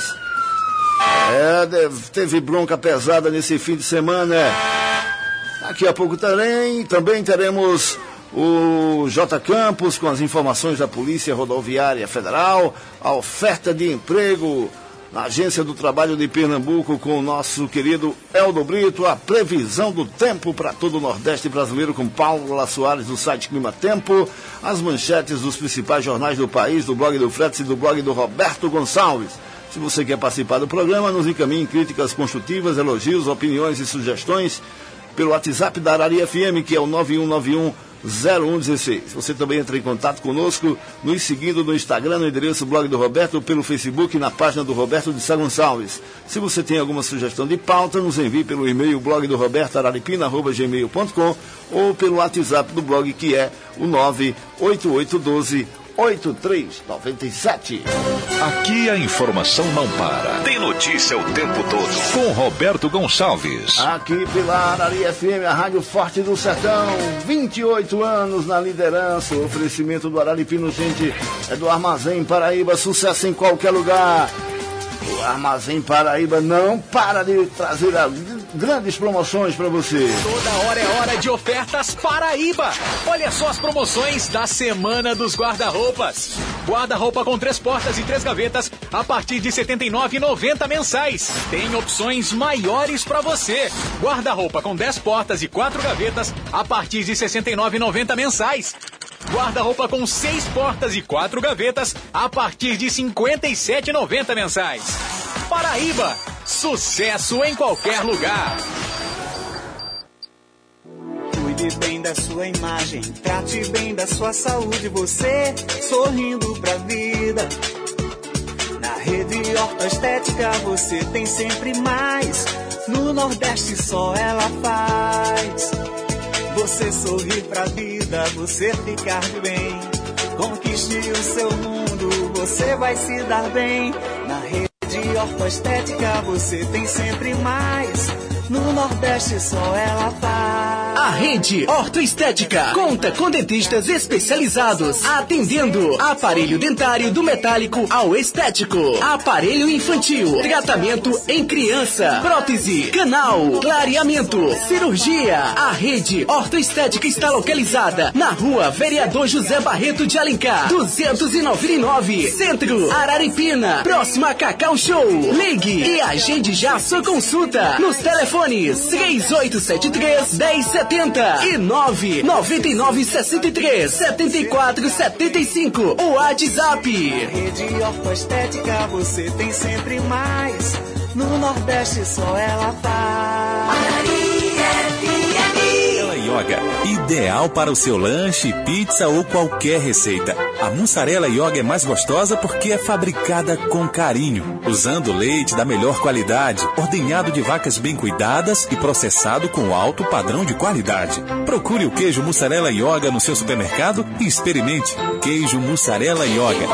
É, teve bronca pesada nesse fim de semana. Daqui a pouco também, também teremos o J. Campos com as informações da Polícia Rodoviária Federal, a oferta de emprego na Agência do Trabalho de Pernambuco com o nosso querido Eldo Brito, a previsão do tempo para todo o Nordeste brasileiro com Paula Soares do site Clima Tempo, as manchetes dos principais jornais do país, do blog do Fretes e do blog do Roberto Gonçalves. Se você quer participar do programa, nos encaminhe críticas construtivas, elogios, opiniões e sugestões pelo WhatsApp da Arari F M, que é o nove um nove um zero um um seis. Você também entra em contato conosco, nos seguindo no Instagram, no endereço blog do Roberto, pelo Facebook e na página do Roberto de Sá Gonçalves. Se você tem alguma sugestão de pauta, nos envie pelo e-mail blog do Roberto araripina arroba gmail ponto com ou pelo WhatsApp do blog, que é o nove oito oito um dois oito três nove sete. Aqui a informação não para. Tem notícia o tempo todo. Com Roberto Gonçalves. Aqui pela Arari F M, a Rádio Forte do Sertão. vinte e oito anos na liderança. O oferecimento do Araripina Urgente é do Armazém Paraíba. Sucesso em qualquer lugar. O Armazém Paraíba não para de trazer a grandes promoções para você. Toda hora é hora de ofertas Paraíba. Olha só as promoções da Semana dos Guarda-Roupas. Guarda-roupa com três portas e três gavetas a partir de setenta e nove reais e noventa centavos mensais. Tem opções maiores para você. Guarda-roupa com dez portas e quatro gavetas a partir de sessenta e nove reais e noventa centavos mensais. Guarda-roupa com seis portas e quatro gavetas a partir de cinquenta e sete reais e noventa centavos mensais. Paraíba, sucesso em qualquer lugar. Cuide bem da sua imagem, trate bem da sua saúde, você sorrindo pra vida. Na Rede Ortoestética você tem sempre mais, no Nordeste só ela faz. Você sorrir pra vida, você ficar de bem, conquiste o seu mundo, você vai se dar bem. Na Rede Ortoestética você tem sempre mais, no Nordeste só ela faz. A Rede Ortoestética conta com dentistas especializados, atendendo aparelho dentário do metálico ao estético, aparelho infantil, tratamento em criança, prótese, canal, clareamento, cirurgia. A Rede Ortoestética está localizada na Rua Vereador José Barreto de Alencar, duzentos e noventa e nove, Centro, Araripina, próxima a Cacau Show. Ligue e agende já sua consulta nos telefones três oito sete três, um zero sete zero e nove nove nove sessenta e três, setenta e quatro setenta e cinco. O WhatsApp. Rede Ortoestética você tem sempre mais, no Nordeste só ela faz. Yoga, ideal para o seu lanche, pizza ou qualquer receita. A mussarela Yoga é mais gostosa porque é fabricada com carinho, usando leite da melhor qualidade, ordenhado de vacas bem cuidadas e processado com alto padrão de qualidade. Procure o queijo mussarela Yoga no seu supermercado e experimente. Queijo mussarela Yoga.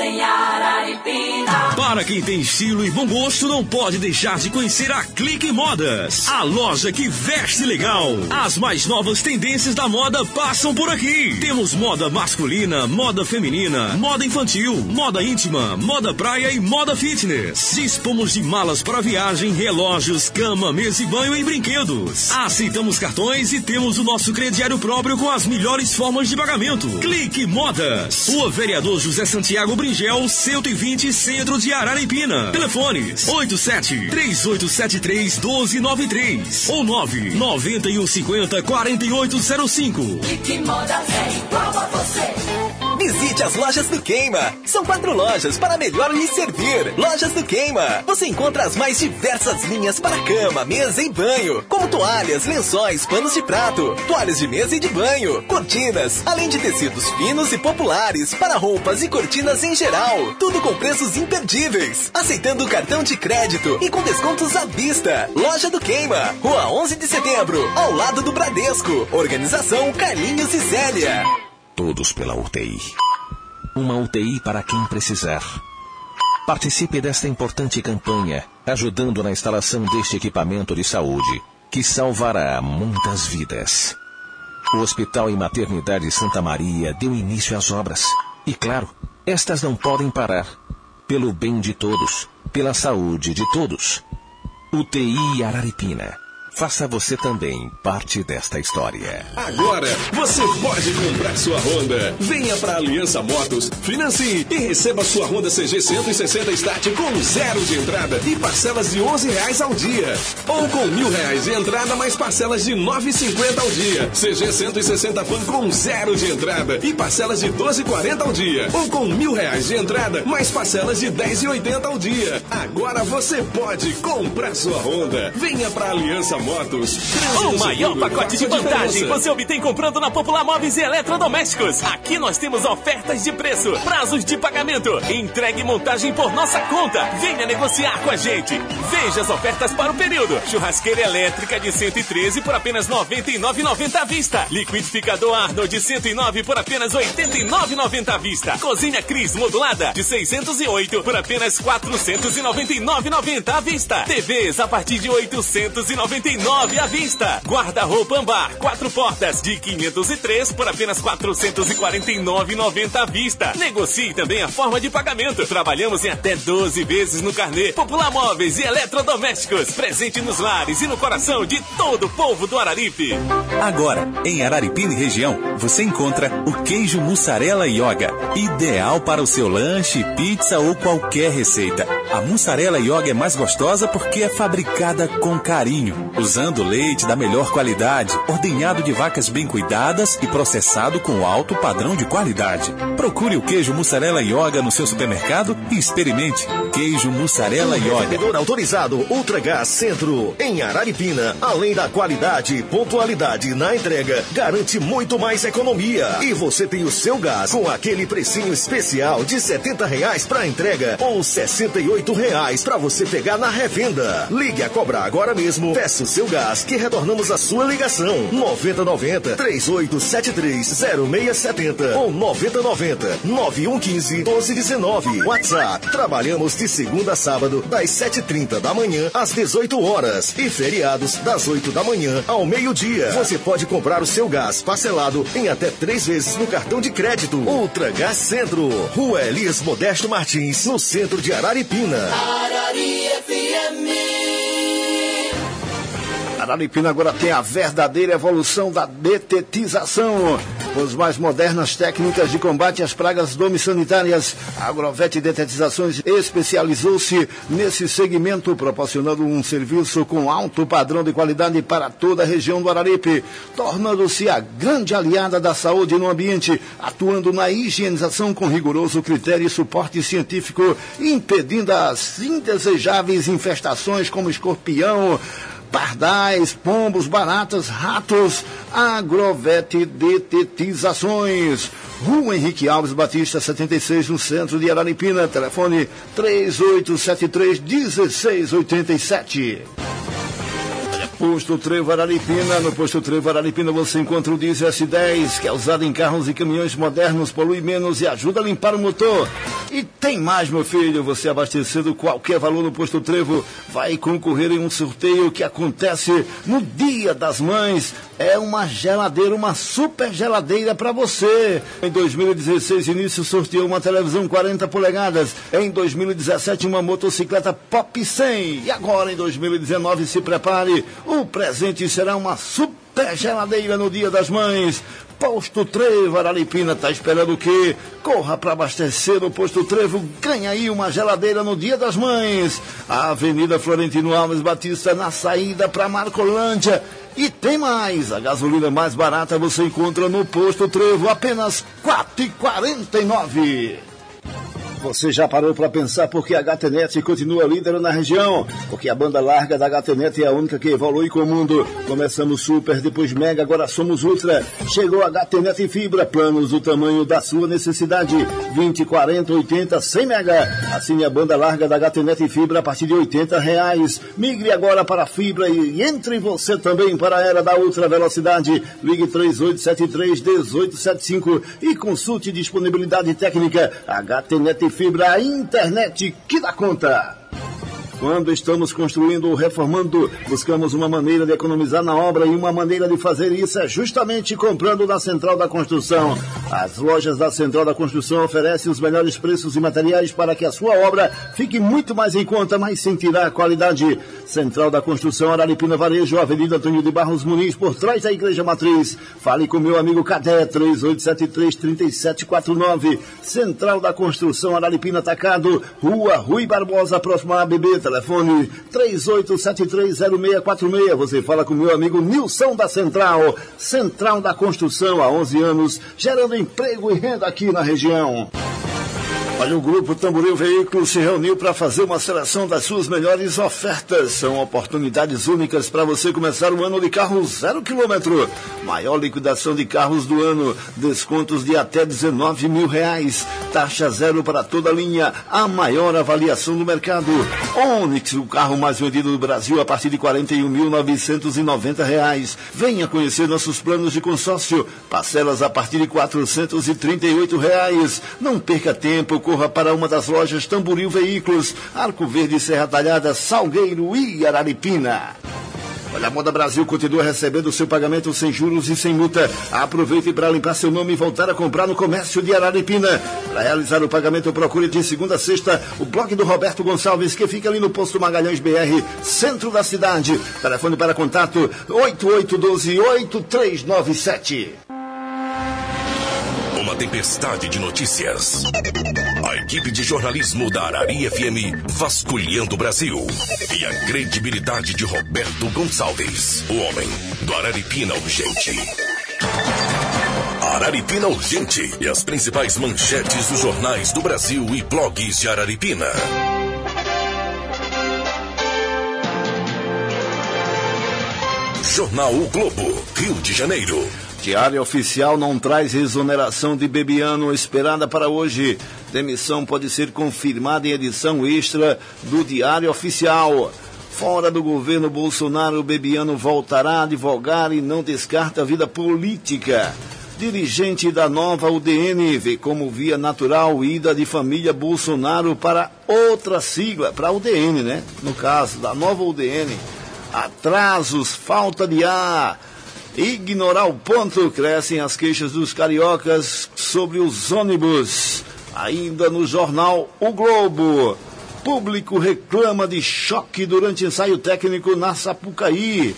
Para quem tem estilo e bom gosto, não pode deixar de conhecer a Clique Modas, a loja que veste legal. As mais novas tendências da moda passam por aqui. Temos moda masculina, moda feminina, moda infantil, moda íntima, moda praia e moda fitness. Dispomos de malas para viagem, relógios, cama, mesa e banho e brinquedos. Aceitamos cartões e temos o nosso crediário próprio com as melhores formas de pagamento. Clique Modas. Rua Vereador José Santiago Bringel, cento e vinte, Centro de Araripina. Telefones oito sete, três oito sete três, um dois nove três ou nove nove um cinco zero, quatro oito zero cinco. Clique Modas é igual a você. Visite as lojas do Queima. São quatro lojas para melhor lhe servir. Lojas do Queima. Você encontra as mais diversas linhas para cama, mesa e banho, como toalhas, lençóis, panos de prato, toalhas de mesa e de banho, cortinas, além de tecidos finos e populares para roupas e cortinas em geral. Tudo com preços imperdíveis. Aceitando cartão de crédito e com descontos à vista. Loja do Queima. Rua onze de Setembro, ao lado do Bradesco. Organização Carlinhos e Zélia. todos pela U T I. Uma U T I para quem precisar. Participe desta importante campanha, ajudando na instalação deste equipamento de saúde, que salvará muitas vidas. O Hospital e Maternidade Santa Maria deu início às obras. E claro, estas não podem parar. Pelo bem de todos, pela saúde de todos. U T I Araripina. Faça você também parte desta história. Agora você pode comprar sua Honda. Venha para a Aliança Motos, financie e receba sua Honda C G cento e sessenta Start com zero de entrada e parcelas de onze reais ao dia. Ou com mil reais de entrada mais parcelas de nove reais e cinquenta ao dia. C G cento e sessenta Fan com zero de entrada e parcelas de doze reais e quarenta ao dia. Ou com mil reais de entrada mais parcelas de dez reais e oitenta ao dia. Agora você pode comprar sua Honda. Venha para a Aliança Motos. Motos. O maior pacote de vantagem você obtém comprando na Popular Móveis e Eletrodomésticos. Aqui nós temos ofertas de preço, prazos de pagamento, entrega e montagem por nossa conta. Venha negociar com a gente. Veja as ofertas para o período. Churrasqueira elétrica de cento e treze por apenas noventa e nove reais e noventa centavos à vista. Liquidificador Arnold de cento e nove por apenas oitenta e nove reais e noventa centavos à vista. Cozinha Cris modulada de seiscentos e oito por apenas quatrocentos e noventa e nove reais e noventa centavos à vista. T Vs a partir de oitocentos e noventa e nove reais à vista. Guarda-roupa Ambar, quatro portas de quinhentos e três por apenas quatrocentos e quarenta e nove reais e noventa centavos à vista. Negocie também a forma de pagamento. Trabalhamos em até doze vezes no carnê. Popular Móveis e Eletrodomésticos, presente nos lares e no coração de todo o povo do Araripe. Agora, em Araripina e região, você encontra o queijo mussarela Yoga, ideal para o seu lanche, pizza ou qualquer receita. A mussarela Yoga é mais gostosa porque é fabricada com carinho, usando leite da melhor qualidade, ordenhado de vacas bem cuidadas e processado com alto padrão de qualidade. Procure o queijo mussarela Yoga no seu supermercado e experimente. Queijo mussarela Yoga. Revendedor autorizado Ultragás Centro, em Araripina. Além da qualidade e pontualidade na entrega, garante muito mais economia. E você tem o seu gás com aquele precinho especial de setenta reais para entrega ou sessenta e oito reais para você pegar na revenda. Ligue a cobrar agora mesmo. Peça o seu gás que retornamos a sua ligação. noventa noventa, trinta e oito setenta e três, zero seis setenta ou noventa noventa, nove um um cinco, doze dezenove. WhatsApp. Trabalhamos de segunda a sábado, das sete e trinta da manhã às dezoito horas e feriados das oito da manhã ao meio-dia. Você pode comprar o seu gás parcelado em até três vezes no cartão de crédito. Ultragás Centro, Rua Elias Modesto Martins, no centro de Araripina. Arari F M. Araripina agora tem a verdadeira evolução da detetização. Com as mais modernas técnicas de combate às pragas domiciliárias, a Agrovet Detetizações especializou-se nesse segmento, proporcionando um serviço com alto padrão de qualidade para toda a região do Araripe, tornando-se a grande aliada da saúde no ambiente, atuando na higienização com rigoroso critério e suporte científico, impedindo as indesejáveis infestações como escorpião, pardais, pombos, baratas, ratos. Agrovet Detetizações, Rua Henrique Alves Batista, setenta e seis, no centro de Araripina. Telefone três oito sete três, um seis oito sete. Posto Trevo Araripina. No Posto Trevo Araripina você encontra o Diesel S dez, que é usado em carros e caminhões modernos, polui menos e ajuda a limpar o motor. E tem mais, meu filho, você abastecendo qualquer valor no Posto Trevo vai concorrer em um sorteio que acontece no Dia das Mães. É uma geladeira, uma super geladeira para você. Em dois mil e dezesseis, início, sorteou uma televisão quarenta polegadas. Em dois mil e dezessete, uma motocicleta Pop cem. E agora, em dois mil e dezenove, se prepare, o presente será uma super geladeira no Dia das Mães. Posto Trevo Araripina, tá esperando o quê? Corra para abastecer o Posto Trevo, ganha aí uma geladeira no Dia das Mães. A Avenida Florentino Alves Batista, na saída para Marcolândia. E tem mais, a gasolina mais barata você encontra no Posto Trevo, apenas quatro reais e quarenta e nove centavos. Você já parou para pensar por que a H T Net continua líder na região? Porque a banda larga da H T Net é a única que evolui com o mundo. Começamos super, depois mega, agora somos ultra. Chegou a H T Net Fibra, planos do tamanho da sua necessidade. vinte, quarenta, oitenta, cem mega. Assine a banda larga da H T Net Fibra a partir de oitenta reais. Migre agora para a fibra e entre você também para a era da ultra velocidade. Ligue três oito sete três, um oito sete cinco e consulte disponibilidade técnica. H T Net Fibra, a internet que dá conta. Quando estamos construindo ou reformando, buscamos uma maneira de economizar na obra e uma maneira de fazer isso é justamente comprando na Central da Construção. As lojas da Central da Construção oferecem os melhores preços e materiais para que a sua obra fique muito mais em conta, mas sentirá a qualidade. Central da Construção, Araripina Varejo, Avenida Antônio de Barros Muniz, por trás da Igreja Matriz. Fale com meu amigo Cadê, três oito sete três, três sete quatro nove. Central da Construção, Araripina Atacado, Rua Rui Barbosa, próximo à A B B. Telefone três oito sete três zero seis quatro seis. Você fala com meu amigo Nilson da Central. Central da Construção, há onze anos, gerando emprego e renda aqui na região. Olha, o Grupo Tamboril Veículos se reuniu para fazer uma seleção das suas melhores ofertas. São oportunidades únicas para você começar o ano de carro zero quilômetro. Maior liquidação de carros do ano. Descontos de até dezenove mil reais. Taxa zero para toda a linha. A maior avaliação do mercado. Onix, o carro mais vendido do Brasil, a partir de quarenta e um mil novecentos e noventa reais. Venha conhecer nossos planos de consórcio. Parcelas a partir de quatrocentos e trinta e oito reais. Não perca tempo. Corra para uma das lojas Tamboril Veículos, Arco Verde, Serra Talhada, Salgueiro e Araripina. Olha, a Moda Brasil continua recebendo seu pagamento sem juros e sem multa. Aproveite para limpar seu nome e voltar a comprar no comércio de Araripina. Para realizar o pagamento, procure de segunda a sexta o blog do Roberto Gonçalves, que fica ali no posto Magalhães B R, centro da cidade. Telefone para contato oito oito um dois, oito três nove sete. Uma tempestade de notícias. A equipe de jornalismo da Arari F M vasculhando o Brasil. E a credibilidade de Roberto Gonçalves, o homem do Araripina Urgente. Araripina Urgente e as principais manchetes dos jornais do Brasil e blogs de Araripina. Jornal O Globo, Rio de Janeiro. Diário Oficial não traz exoneração de Bebiano esperada para hoje. Demissão pode ser confirmada em edição extra do Diário Oficial. Fora do governo Bolsonaro, Bebiano voltará a advogar e não descarta a vida política. Dirigente da nova U D N vê como via natural ida de família Bolsonaro para outra sigla, para a U D N, né? No caso, da nova U D N. Atrasos, falta de ar. Ignorar o ponto, crescem as queixas dos cariocas sobre os ônibus. Ainda no jornal O Globo, público reclama de choque durante ensaio técnico na Sapucaí.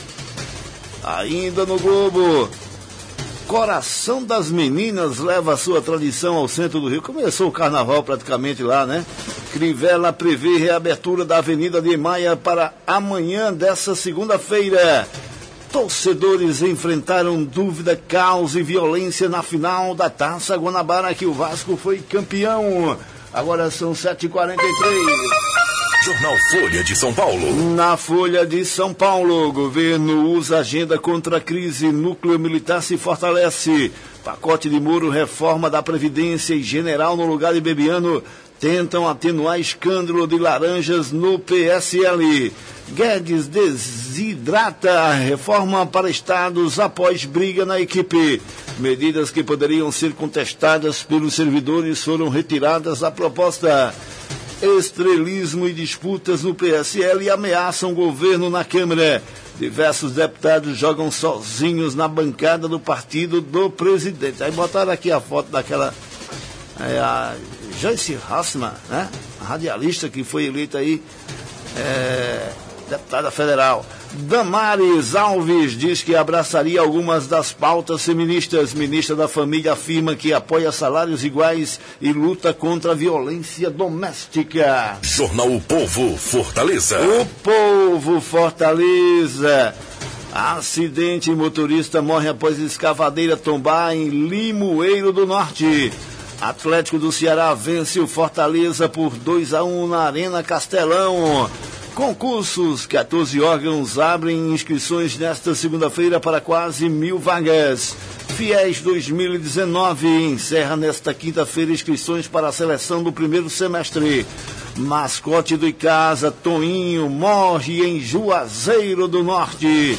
Ainda no Globo, Coração das Meninas leva a sua tradição ao centro do Rio. Começou o carnaval praticamente lá, né? Crivella prevê reabertura da Avenida de Maia para amanhã dessa segunda-feira. Torcedores enfrentaram dúvida, caos e violência na final da Taça Guanabara, que o Vasco foi campeão. Agora são sete e quarenta e três. Jornal Folha de São Paulo. Na Folha de São Paulo, o governo usa agenda contra a crise, núcleo militar se fortalece. Pacote de Moro, reforma da Previdência e general no lugar de Bebiano tentam atenuar escândalo de laranjas no P S L. Guedes desidrata a reforma para estados após briga na equipe. Medidas que poderiam ser contestadas pelos servidores foram retiradas da proposta. Estrelismo e disputas no P S L ameaçam o governo na Câmara. Diversos deputados jogam sozinhos na bancada do partido do presidente. Aí botaram aqui a foto daquela... É, a Joyce Hassman, né? A radialista que foi eleita aí... É, deputada federal. Damares Alves diz que abraçaria algumas das pautas feministas. Ministra da Família afirma que apoia salários iguais e luta contra a violência doméstica. Jornal O Povo, Fortaleza. O Povo, Fortaleza. Acidente, motorista morre após escavadeira tombar em Limoeiro do Norte. Atlético do Ceará vence o Fortaleza por dois a um na Arena Castelão. Concursos, quatorze órgãos abrem inscrições nesta segunda-feira para quase mil vagas. Fiéis dois mil e dezenove encerra nesta quinta-feira inscrições para a seleção do primeiro semestre. Mascote do Icasa, Toinho, morre em Juazeiro do Norte.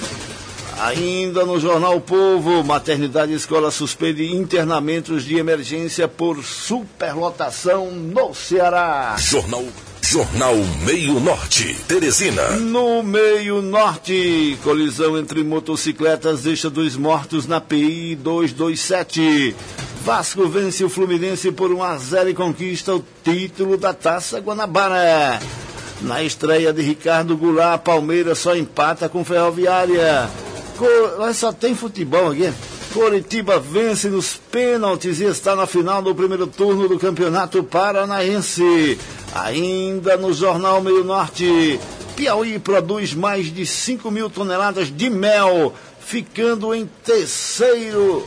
Ainda no Jornal o Povo, maternidade e escola suspende internamentos de emergência por superlotação no Ceará. Jornal Jornal Meio Norte, Teresina. No Meio Norte, colisão entre motocicletas deixa dois mortos na P I duzentos e vinte e sete. Vasco vence o Fluminense por um a zero e conquista o título da Taça Guanabara. Na estreia de Ricardo Goulart, Palmeiras só empata com Ferroviária. Mas só tem futebol aqui. Coritiba vence nos pênaltis e está na final do primeiro turno do Campeonato Paranaense. Ainda no Jornal Meio Norte, Piauí produz mais de cinco mil toneladas de mel, ficando em terceiro,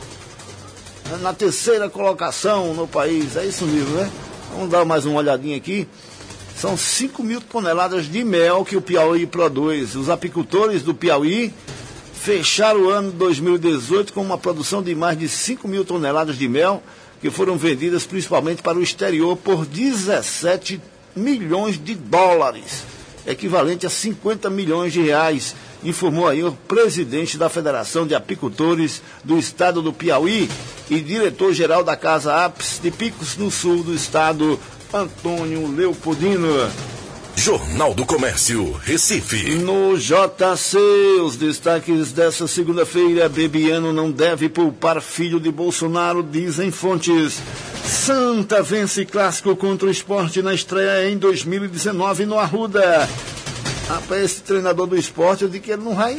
na terceira colocação no país. É isso mesmo, né? Vamos dar mais uma olhadinha aqui. São cinco mil toneladas de mel que o Piauí produz. Os apicultores do Piauí fecharam o ano de dois mil e dezoito com uma produção de mais de cinco mil toneladas de mel, que foram vendidas principalmente para o exterior por dezessete milhões de dólares, equivalente a cinquenta milhões de reais, informou aí o presidente da Federação de Apicultores do Estado do Piauí e diretor-geral da Casa Apis de Picos no Sul do Estado, Antônio Leopoldino. Jornal do Comércio, Recife. No J C, os destaques dessa segunda-feira. Bebiano não deve poupar filho de Bolsonaro, dizem fontes. Santa vence clássico contra o Sport na estreia em dois mil e dezenove no Arruda. Rapaz, esse treinador do Sport, eu digo que ele não vai...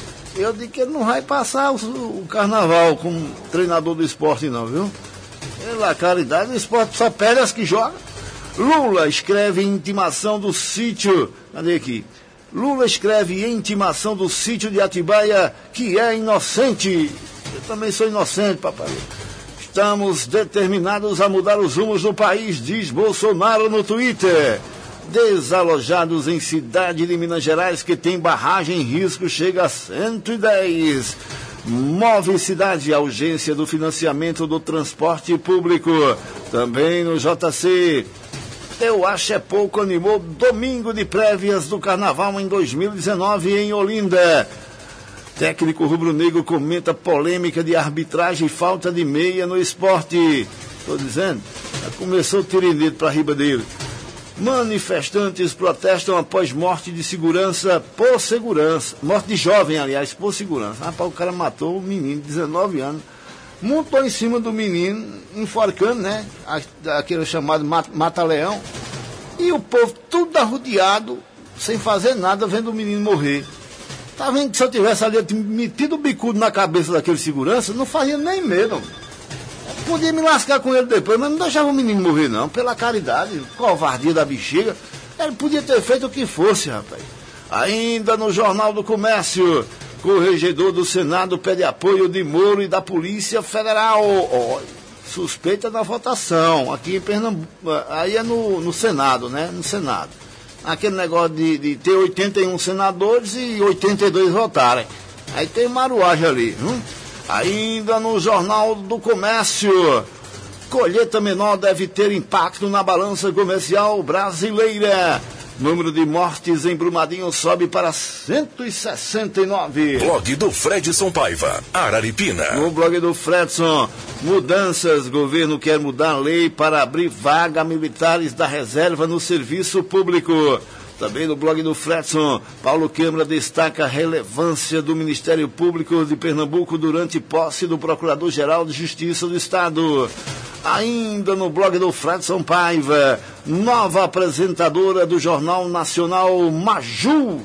Eu digo que ele não vai passar o, o carnaval como treinador do Sport não, viu? Pela caridade, o Sport só perde as que jogam. Lula escreve em intimação do sítio. Cadê aqui? Lula escreve em intimação do sítio de Atibaia que é inocente. Eu também sou inocente, papai. Estamos determinados a mudar os rumos do país, diz Bolsonaro no Twitter. Desalojados em cidade de Minas Gerais que tem barragem em risco chega a cento e dez. Move cidade a urgência do financiamento do transporte público. Também no J C. Eu acho é pouco, animou domingo de prévias do Carnaval em dois mil e dezenove em Olinda. Técnico rubro-negro comenta polêmica de arbitragem e falta de meia no esporte. Estou dizendo, já começou o tirinete para riba dele. Manifestantes protestam após morte de segurança por segurança. Morte de jovem, aliás, por segurança. Rapaz, o cara matou um menino de dezenove anos. Montou em cima do menino, enforcando, né? Aquele chamado mata-leão. E o povo tudo arrodeado, sem fazer nada, vendo o menino morrer. Tá vendo que se eu tivesse ali metido o bicudo na cabeça daquele segurança, não fazia nem medo. Podia me lascar com ele depois, mas não deixava o menino morrer, não. Pela caridade, covardia da bexiga. Ele podia ter feito o que fosse, rapaz. Ainda no Jornal do Comércio. Corregedor do Senado pede apoio de Moro e da Polícia Federal. Oh, suspeita da votação. Aqui em Pernambuco. Aí é no, no Senado, né? No Senado. Aquele negócio de, de ter oitenta e um senadores e oitenta e dois votarem. Aí tem maruagem ali. Hum? Ainda no Jornal do Comércio. Colheita menor deve ter impacto na balança comercial brasileira. Número de mortes em Brumadinho sobe para cento e sessenta e nove. Blog do Fredson Paiva, Araripina. No blog do Fredson, mudanças. Governo quer mudar a lei para abrir vaga a militares da reserva no serviço público. Também no blog do Fredson, Paulo Câmara destaca a relevância do Ministério Público de Pernambuco durante posse do Procurador-Geral de Justiça do Estado. Ainda no blog do Fredson Paiva, nova apresentadora do Jornal Nacional, Maju.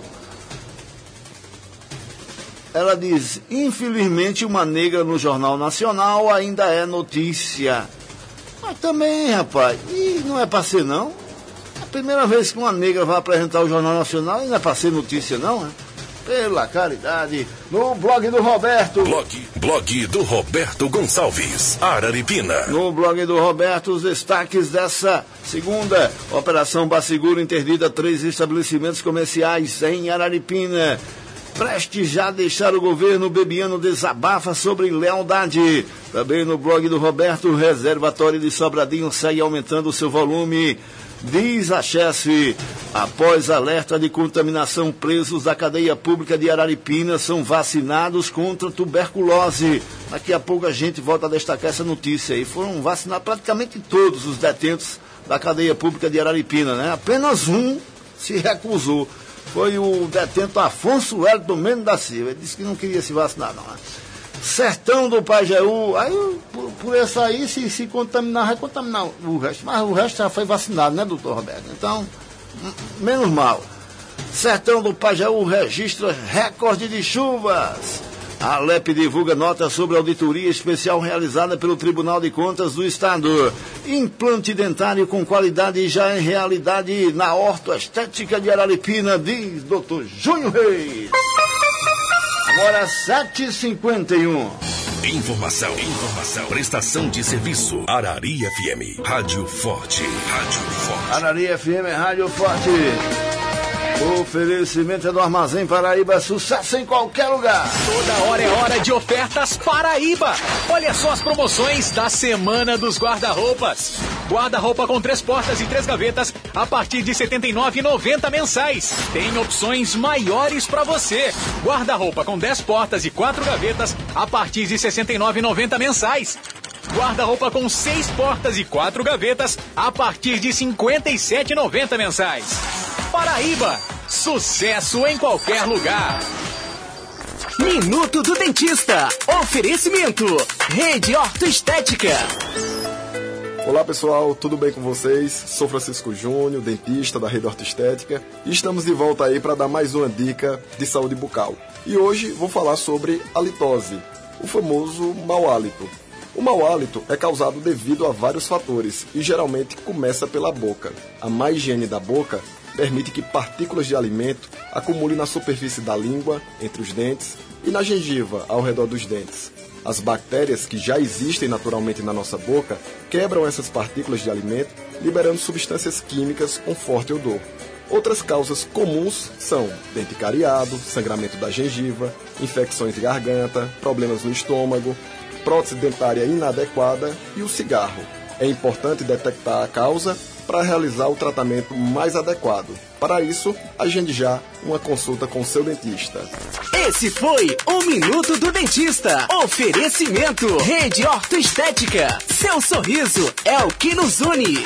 Ela diz, infelizmente uma negra no Jornal Nacional ainda é notícia. Mas também, rapaz, e não é para ser não. A primeira vez que uma negra vai apresentar o Jornal Nacional, não é para ser notícia não, né? pela caridade, no blog do Roberto. Blog, blog do Roberto Gonçalves, Araripina. No blog do Roberto, os destaques dessa segunda. Operação Basseguro interdita três estabelecimentos comerciais em Araripina. Preste já deixar o governo, Bebiano desabafa sobre lealdade. Também no blog do Roberto, o reservatório de Sobradinho segue aumentando o seu volume. Diz a Chesf, após alerta de contaminação, presos da cadeia pública de Araripina são vacinados contra tuberculose. Daqui a pouco a gente volta a destacar essa notícia aí. Foram vacinados praticamente todos os detentos da cadeia pública de Araripina, né? Apenas um se recusou. Foi o detento Afonso Hélio Mendes da Silva. Ele disse que não queria se vacinar, não. Né? Sertão do Pajeú, aí por, por isso aí, se, se contaminar, vai contaminar o resto. Mas o resto já foi vacinado, né, doutor Roberto? Então, menos mal. Sertão do Pajeú registra recorde de chuvas. A Alep divulga nota sobre a auditoria especial realizada pelo Tribunal de Contas do Estado. Implante dentário com qualidade já em realidade na ortoestética de Araripina, diz doutor Júnior Reis. Agora sete e cinquenta e um. Informação, informação, prestação de serviço. Arari F M, Rádio Forte, Rádio Forte. Arari F M, Rádio Forte. O oferecimento é do Armazém Paraíba, sucesso em qualquer lugar. Toda hora é hora de ofertas Paraíba. Olha só as promoções da Semana dos Guarda-Roupas. Guarda-roupa com três portas e três gavetas a partir de setenta e nove reais e noventa centavos mensais. Tem opções maiores para você. Guarda-roupa com dez portas e quatro gavetas a partir de sessenta e nove reais e noventa centavos mensais. Guarda-roupa com seis portas e quatro gavetas a partir de cinquenta e sete reais e noventa centavos mensais. Paraíba, sucesso em qualquer lugar. Minuto do Dentista. Oferecimento. Rede Ortoestética. Olá pessoal, tudo bem com vocês? Sou Francisco Júnior, dentista da Rede Ortoestética, e estamos de volta aí para dar mais uma dica de saúde bucal. E hoje vou falar sobre a litose, o famoso mau hálito. O mau hálito é causado devido a vários fatores e geralmente começa pela boca. A má higiene da boca permite que partículas de alimento acumulem na superfície da língua, entre os dentes, e na gengiva, ao redor dos dentes. As bactérias que já existem naturalmente na nossa boca quebram essas partículas de alimento, liberando substâncias químicas com forte odor. Outras causas comuns são dente cariado, sangramento da gengiva, infecções de garganta, problemas no estômago, prótese dentária inadequada e o cigarro. É importante detectar a causa para realizar o tratamento mais adequado. Para isso, agende já uma consulta com seu dentista. Esse foi o Minuto do Dentista. Oferecimento Rede Ortoestética. Seu sorriso é o que nos une.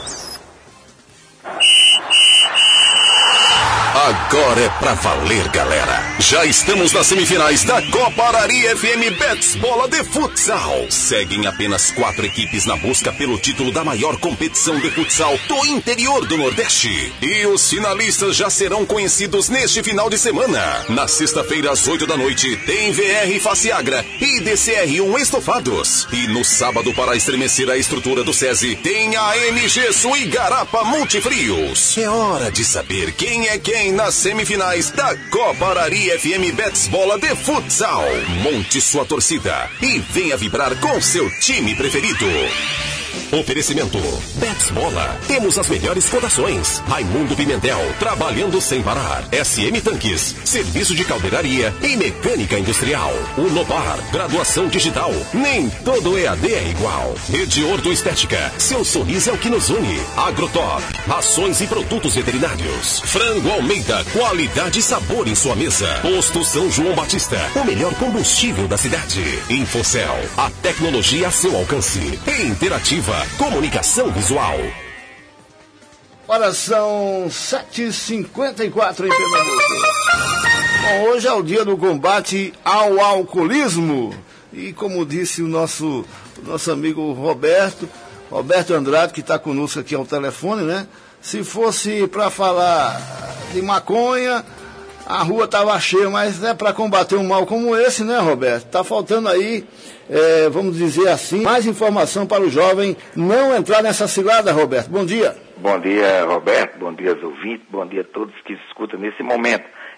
Agora é pra valer, galera. Já estamos nas semifinais da Copa Arari F M Bets Bola de Futsal. Seguem apenas quatro equipes na busca pelo título da maior competição de futsal do interior do Nordeste. E os finalistas já serão conhecidos neste final de semana. Na sexta-feira, às oito da noite, tem V R Faciagra e D C R um Estofados. E no sábado, para estremecer a estrutura do SESI, tem a M G Sul e Garapa Multifrios. É hora de saber quem é quem nas semifinais da Copa Arari F M Bets Bola de Futsal. Monte sua torcida e venha vibrar com seu time preferido. Oferecimento Bets Bola. Temos as melhores cotações. Raimundo Pimentel, trabalhando sem parar. S M Tanques, serviço de caldeiraria e mecânica industrial. Unopar, graduação digital. Nem todo E A D é igual. Rede Ortoestética, seu sorriso é o que nos une. Agrotop, rações e produtos veterinários. Frango Almeida, qualidade e sabor em sua mesa. Posto São João Batista, o melhor combustível da cidade. Infocel, a tecnologia a seu alcance. E Interativa, comunicação visual. Ora, são sete e cinquenta e quatro em Pernambuco. Bom, hoje é o dia do combate ao alcoolismo. E como disse o nosso, o nosso amigo Roberto, Roberto Andrade, que está conosco aqui ao telefone, né? Se fosse para falar de maconha, a rua estava cheia, mas é para combater um mal como esse, né, Roberto? Está faltando aí, é, vamos dizer assim, mais informação para o jovem não entrar nessa cilada, Roberto. Bom dia. Bom dia, Roberto. Bom dia aos ouvintes. Bom dia a todos que escutam nesse momento.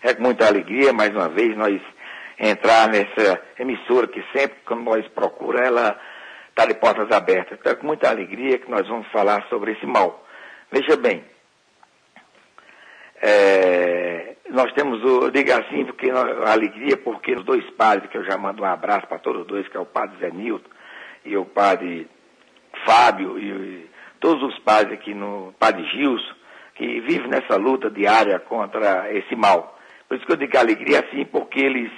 É com muita alegria, mais uma vez, nós entrar nessa emissora que sempre, quando nós procuramos, ela está de portas abertas. Então é com muita alegria que nós vamos falar sobre esse mal. Veja bem, é, nós temos, o, eu digo assim, porque a alegria, porque os dois padres, que eu já mando um abraço para todos os dois, que é o padre Zé Nilton e o padre Fábio, e, e todos os padres aqui no padre Gilson, que vivem nessa luta diária contra esse mal. Por isso que eu digo alegria assim, porque eles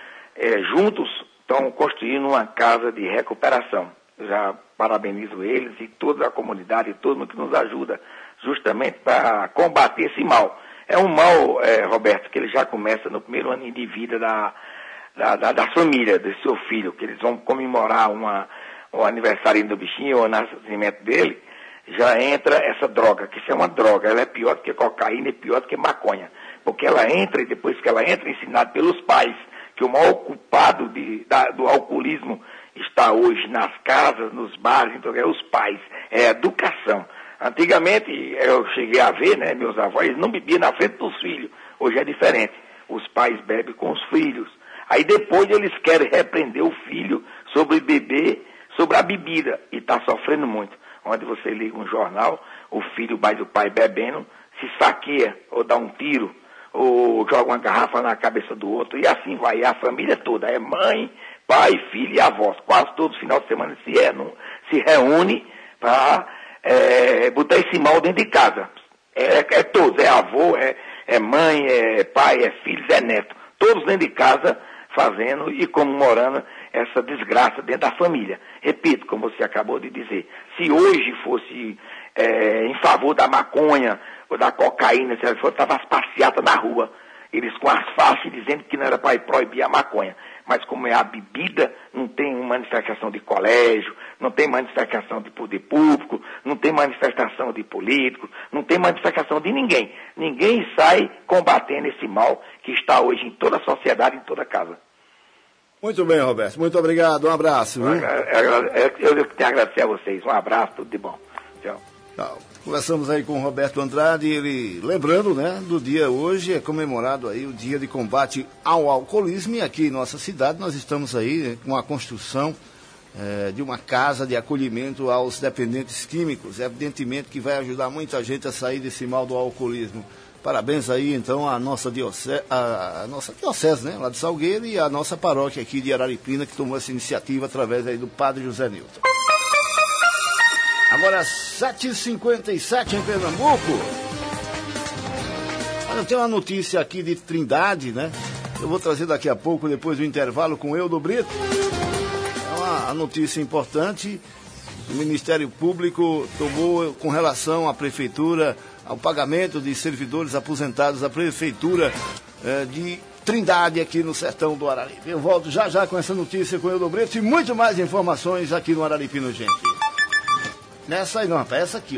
é, juntos estão construindo uma casa de recuperação. Eu já parabenizo eles e toda a comunidade, todo mundo que nos ajuda justamente para combater esse mal. É um mal, é, Roberto, que ele já começa no primeiro ano de vida da, da, da, da família, do seu filho, que eles vão comemorar uma, o aniversário do bichinho, ou o nascimento dele, já entra essa droga, que isso é uma droga, ela é pior do que cocaína, é pior do que maconha, porque ela entra e depois que ela entra, ensinada pelos pais, que o maior culpado de, da, do alcoolismo está hoje nas casas, nos bares, então é os pais, é a educação. Antigamente, eu cheguei a ver, né, meus avós, eles não bebiam na frente dos filhos, hoje é diferente, os pais bebem com os filhos, aí depois eles querem repreender o filho sobre beber, sobre a bebida, e está sofrendo muito. Onde você liga um jornal, o filho vai do pai bebendo, se saqueia, ou dá um tiro, ou joga uma garrafa na cabeça do outro, e assim vai, a família toda, é mãe, pai, filho e avós, quase todo final de semana se, é, não, se reúne para é, botar esse mal dentro de casa. É, é todos, é avô, é, é mãe, é pai, é filhos, é neto, todos dentro de casa fazendo e comemorando essa desgraça dentro da família. Repito, como você acabou de dizer, se hoje fosse é, em favor da maconha ou da cocaína, se fosse, estava as passeatas na rua, eles com as faixas dizendo que não era para proibir a maconha. Mas como é a bebida, não tem manifestação de colégio, não tem manifestação de poder público, não tem manifestação de político, não tem manifestação de ninguém. Ninguém sai combatendo esse mal que está hoje em toda a sociedade, em toda casa. Muito bem, Roberto. Muito obrigado. Um abraço. Viu? Eu, eu tenho que agradecer a vocês. Um abraço, tudo de bom. Tchau. Tchau. Conversamos aí com o Roberto Andrade, ele, lembrando, né, do dia hoje, é comemorado aí o dia de combate ao alcoolismo, e aqui em nossa cidade nós estamos aí, né, com a construção é, de uma casa de acolhimento aos dependentes químicos, evidentemente que vai ajudar muita gente a sair desse mal do alcoolismo. Parabéns aí, então, à nossa diocese, a, a nossa diocese, né, lá de Salgueiro, e a nossa paróquia aqui de Araripina, que tomou essa iniciativa através aí do padre José Nilton. Agora, sete e cinquenta e sete em Pernambuco. Olha, tem uma notícia aqui de Trindade, né? Eu vou trazer daqui a pouco, depois do intervalo, com Eudo Brito. É uma notícia importante. O Ministério Público tomou com relação à Prefeitura, ao pagamento de servidores aposentados da Prefeitura eh, de Trindade, aqui no sertão do Araripe. Eu volto já já com essa notícia com Eudo Brito e muito mais informações aqui no Araripino, gente. Nessa aí não, rapaz, essa aqui, ó.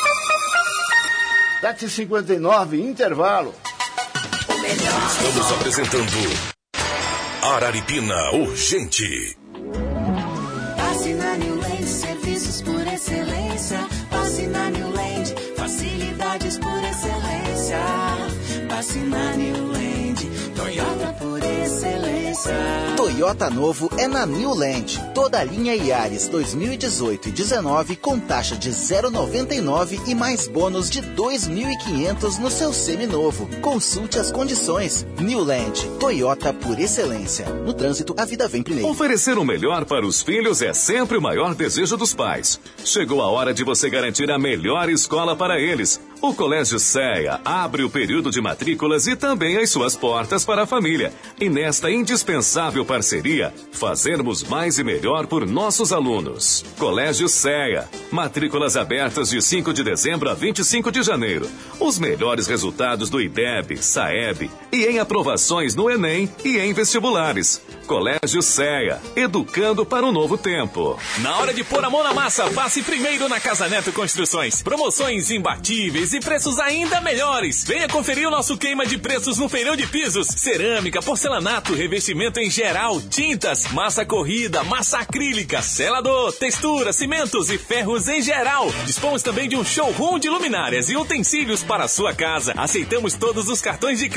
sete e cinquenta e nove, intervalo. Estamos apresentando Araripina Urgente. Passe na New Land, serviços por excelência. Passe na New Land, facilidades por excelência. Passe na New Land, Toyota por excelência. Toyota novo é na New Land. Toda a linha Yaris dois mil e dezoito e dezenove com taxa de zero vírgula noventa e nove e mais bônus de dois mil e quinhentos no seu seminovo. Consulte as condições. New Land, Toyota por excelência. No trânsito, a vida vem primeiro. Oferecer o melhor para os filhos é sempre o maior desejo dos pais. Chegou a hora de você garantir a melhor escola para eles. O Colégio C E A abre o período de matrículas e também as suas portas para a família. E nesta indispensável parceria, fazermos mais e melhor por nossos alunos. Colégio C E A. Matrículas abertas de cinco de dezembro a vinte e cinco de janeiro. Os melhores resultados do I D E B, SAEB e em aprovações no Enem e em vestibulares. Colégio C E A. Educando para o novo tempo. Na hora de pôr a mão na massa, passe primeiro na Casa Neto Construções. Promoções imbatíveis e preços ainda melhores. Venha conferir o nosso queima de preços no feirão de pisos. Cerâmica, porcelanato, revestimento em geral, tintas, massa corrida, massa acrílica, selador, textura, cimentos e ferros em geral. Dispomos também de um showroom de luminárias e utensílios para a sua casa. Aceitamos todos os cartões de crédito.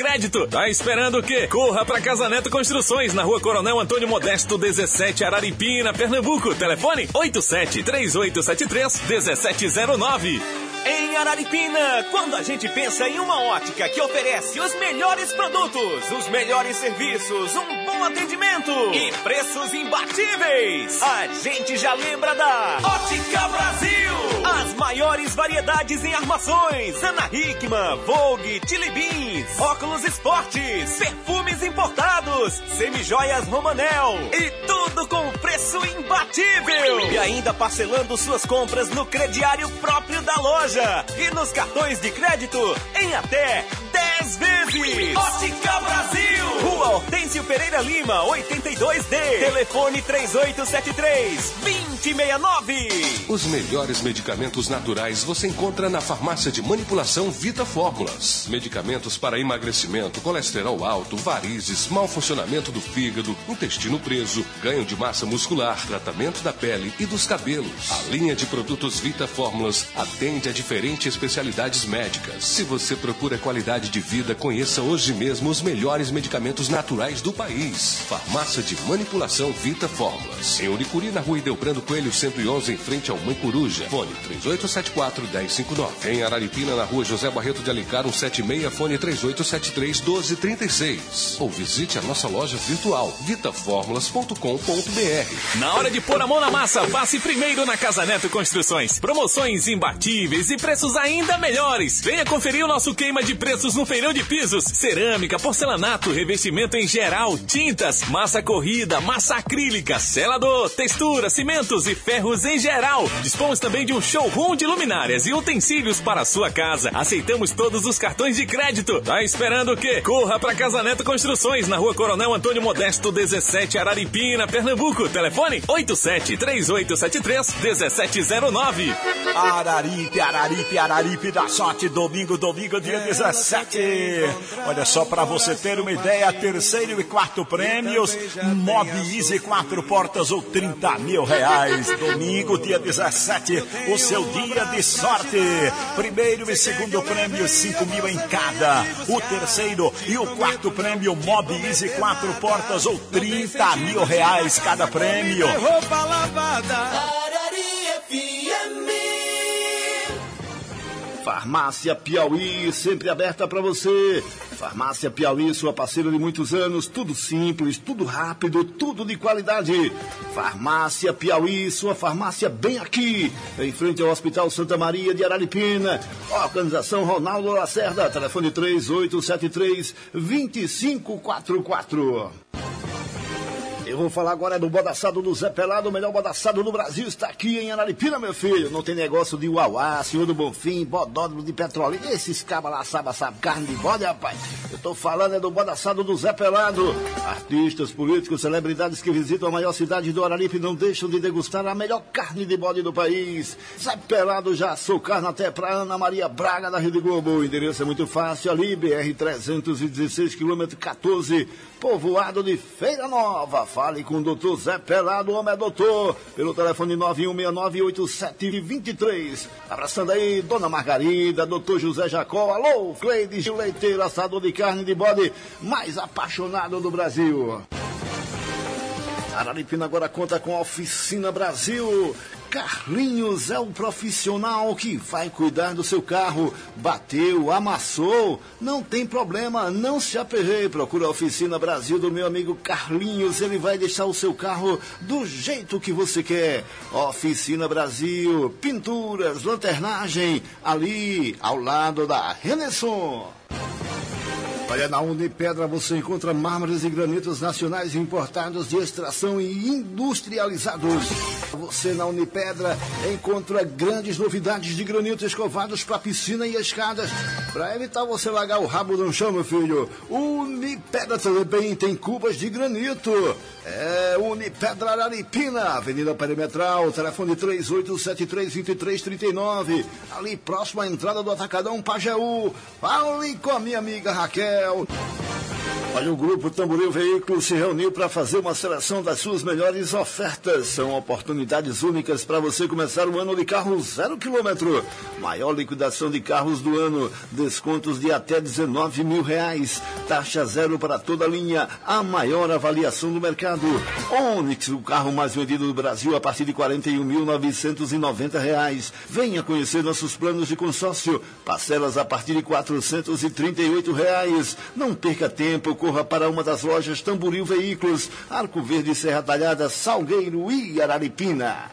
Tá esperando o quê? Corra pra Casa Neto Construções, na Rua Coronel Antônio Modesto, dezessete, Araripina, Pernambuco. Telefone oito sete três oito sete três um sete zero nove. Em Araripina, quando a gente pensa em uma ótica que oferece os melhores produtos, os melhores serviços, um bom atendimento e preços imbatíveis, a gente já lembra da Ótica Brasil. As maiores variedades em armações, Ana Hickman, Vogue, Chili Beans, óculos esportes, perfumes importados, semijoias Romanel e tudo com preço imbatível. E ainda parcelando suas compras no crediário próprio da loja e nos cartões de crédito em até dez vezes. Ótica Brasil, Rua Hortêncio Pereira Lima, oitenta e dois D. Telefone três oito sete três, dois zero seis nove. Os melhores medicamentos naturais você encontra na farmácia de manipulação Vita Fórmulas. Medicamentos para emagrecimento, colesterol alto, varizes, mau funcionamento do fígado, intestino preso, ganho de massa muscular, tratamento da pele e dos cabelos. A linha de produtos Vita Fórmulas atende a diferentes especialidades médicas. Se você procura qualidade de vida, conheça hoje mesmo os melhores medicamentos naturais do país. Farmácia de manipulação Vita Fórmulas. Em Uricuri, na Rua Idelbrando Coelho cento e onze, em frente ao Mãe Coruja. Fone três oito sete quatro, um zero cinco nove. Em Araripina, na Rua José Barreto de Alencar, cento e setenta e seis, fone três oito sete três, um dois três seis. Ou visite a nossa loja virtual, vita fórmulas ponto com ponto b r. Na hora de pôr a mão na massa, passe primeiro na Casa Neto Construções. Promoções imbatíveis e preços ainda melhores. Venha conferir o nosso queima de preços no feirão de pisos, cerâmica, porcelanato, revestimento em geral, tintas, massa corrida, massa acrílica, selador, textura, cimentos e ferros em geral. Dispomos também de um showroom de luminárias e utensílios para a sua casa. Aceitamos todos os cartões de crédito. Tá esperando o quê? Corra pra Casa Neto Construções, na Rua Coronel Antônio Modesto, dezessete, Araripina, Pernambuco. Telefone oito sete três oito sete três, um sete zero nove. Araripe, Araripe, Araripe da sorte, domingo, domingo, dia dezessete. Olha só, para você ter uma ideia, terceiro e quarto prêmios, Mob Easy, quatro portas ou trinta mil reais. Domingo, dia dezessete, o seu dia de sorte. Primeiro e segundo prêmio, cinco mil em cada. O terceiro e o quarto prêmio, Mob Easy, quatro portas ou trinta mil reais cada prêmio. Roupa lavada, Arari F M. Farmácia Piauí, sempre aberta para você. Farmácia Piauí, sua parceira de muitos anos, tudo simples, tudo rápido, tudo de qualidade. Farmácia Piauí, sua farmácia bem aqui, em frente ao Hospital Santa Maria de Araripina. Organização Ronaldo Lacerda, telefone três oito sete três, dois cinco quatro quatro. Eu vou falar agora do bodaçado do Zé Pelado, o melhor bodaçado do Brasil está aqui em Araripina, meu filho. Não tem negócio de uauá, senhor do Bonfim, bodódromo de petróleo. Esses cabas lá sabem, sabe, carne de bode, rapaz. Eu tô falando é do bodaçado do Zé Pelado. Artistas, políticos, celebridades que visitam a maior cidade do Araripe não deixam de degustar a melhor carne de bode do país. Zé Pelado já assou carne até pra Ana Maria Braga da Rede Globo. O endereço é muito fácil, ali, B R trezentos e dezesseis, quilômetro quatorze, povoado de Feira Nova. Fale com o doutor Zé Pelado, homem é doutor, pelo telefone nove um seis nove oito sete dois três. Abraçando aí, dona Margarida, doutor José Jacó, alô, Cleide Gil Leiteiro, assador de carne de bode mais apaixonado do Brasil. Araripina agora conta com a Oficina Brasil. Carlinhos é o profissional que vai cuidar do seu carro. Bateu, amassou, não tem problema, não se aperreie. Procura a Oficina Brasil do meu amigo Carlinhos. Ele vai deixar o seu carro do jeito que você quer. Oficina Brasil, pinturas, lanternagem, ali ao lado da Renesson. Olha, na Unipedra você encontra mármores e granitos nacionais importados de extração e industrializados. Você na Unipedra encontra grandes novidades de granitos escovados para piscina e escadas. Para evitar você largar o rabo no chão, meu filho, Unipedra também tem cubas de granito. É Unipedra Araripina, Avenida Perimetral, telefone três oito sete três, dois três três nove, ali próximo à entrada do Atacadão Pajeú. Fale com a minha amiga Raquel. Olha, o Grupo Tamboril Veículos se reuniu para fazer uma seleção das suas melhores ofertas. São oportunidades únicas para você começar o ano de carro zero quilômetro. Maior liquidação de carros do ano. Descontos de até dezenove mil reais. Taxa zero para toda a linha. A maior avaliação do mercado. Onix, o carro mais vendido do Brasil, a partir de quarenta e um mil novecentos e noventa reais. Venha conhecer nossos planos de consórcio. Parcelas a partir de quatrocentos e trinta e oito reais. Não perca tempo. Corra para uma das lojas Tamboril Veículos, Arco Verde, Serra Talhada, Salgueiro e Araripina.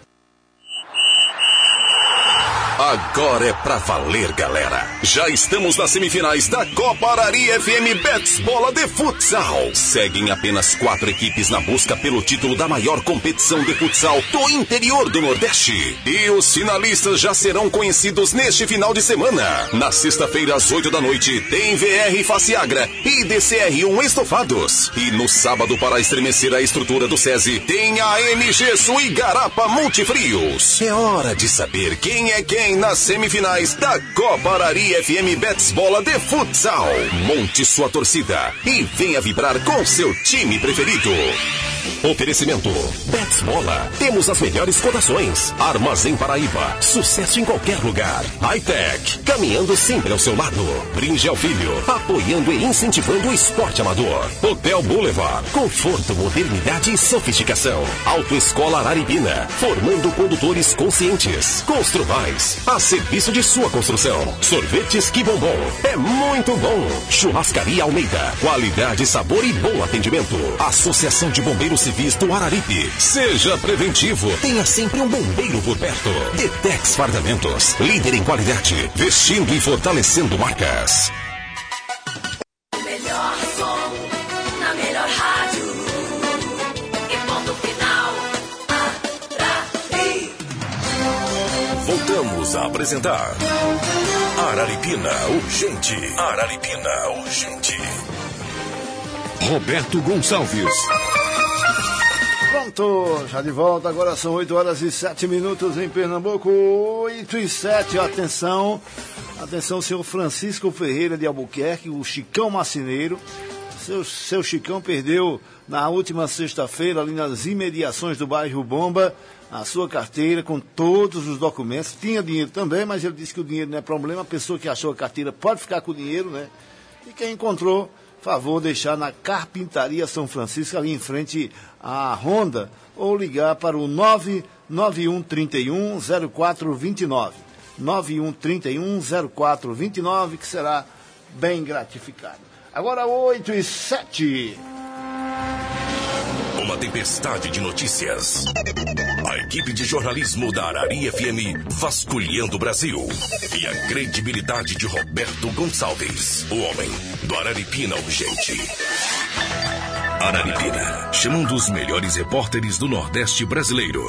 Agora é pra valer, galera. Já estamos nas semifinais da Copa Arari F M Bets Bola de Futsal. Seguem apenas quatro equipes na busca pelo título da maior competição de futsal do interior do Nordeste. E os finalistas já serão conhecidos neste final de semana. Na sexta-feira, às oito da noite, tem V R Faciagra e D C R um Estofados. E no sábado, para estremecer a estrutura do SESI, tem a M G Suigarapa Multifrios. É hora de saber quem é quem nas semifinais da Copa Arari F M Bets Bola de Futsal. Monte sua torcida e venha vibrar com seu time preferido. Oferecimento Bets Bola. Temos as melhores cotações. Armazém Paraíba. Sucesso em qualquer lugar. Hightech. Caminhando sempre ao seu lado. Bringel Filho. Apoiando e incentivando o esporte amador. Hotel Boulevard. Conforto, modernidade e sofisticação. Autoescola Araripina. Formando condutores conscientes. Constru Mais. A serviço de sua construção. Sorvetes Que Bombom. É muito bom. Churrascaria Almeida. Qualidade, sabor e bom atendimento. Associação de Bombeiros Civis do Araripe. Seja preventivo. Tenha sempre um bombeiro por perto. Detex Fardamentos. Líder em qualidade. Vestindo e fortalecendo marcas. Melhor som na melhor rádio. E ponto final. Arari. Voltamos a apresentar Araripina Urgente. Araripina Urgente. Roberto Gonçalves. Pronto, já de volta, agora são oito horas e sete minutos em Pernambuco, oito e sete, atenção, atenção, senhor Francisco Ferreira de Albuquerque, o Chicão Macineiro, seu, seu Chicão perdeu na última sexta-feira, ali nas imediações do bairro Bomba, a sua carteira com todos os documentos, tinha dinheiro também, mas ele disse que o dinheiro não é problema, a pessoa que achou a carteira pode ficar com o dinheiro, né, e quem encontrou, favor deixar na Carpintaria São Francisco, ali em frente à Honda, ou ligar para o nove nove um três um zero quatro dois nove. nove um três um zero quatro dois nove, que será bem gratificado. Agora oito e sete. Uma tempestade de notícias. A equipe de jornalismo da Arari F M vasculhando o Brasil. E a credibilidade de Roberto Gonçalves, o homem do Araripina Urgente. Araripina, chamando os melhores repórteres do Nordeste brasileiro.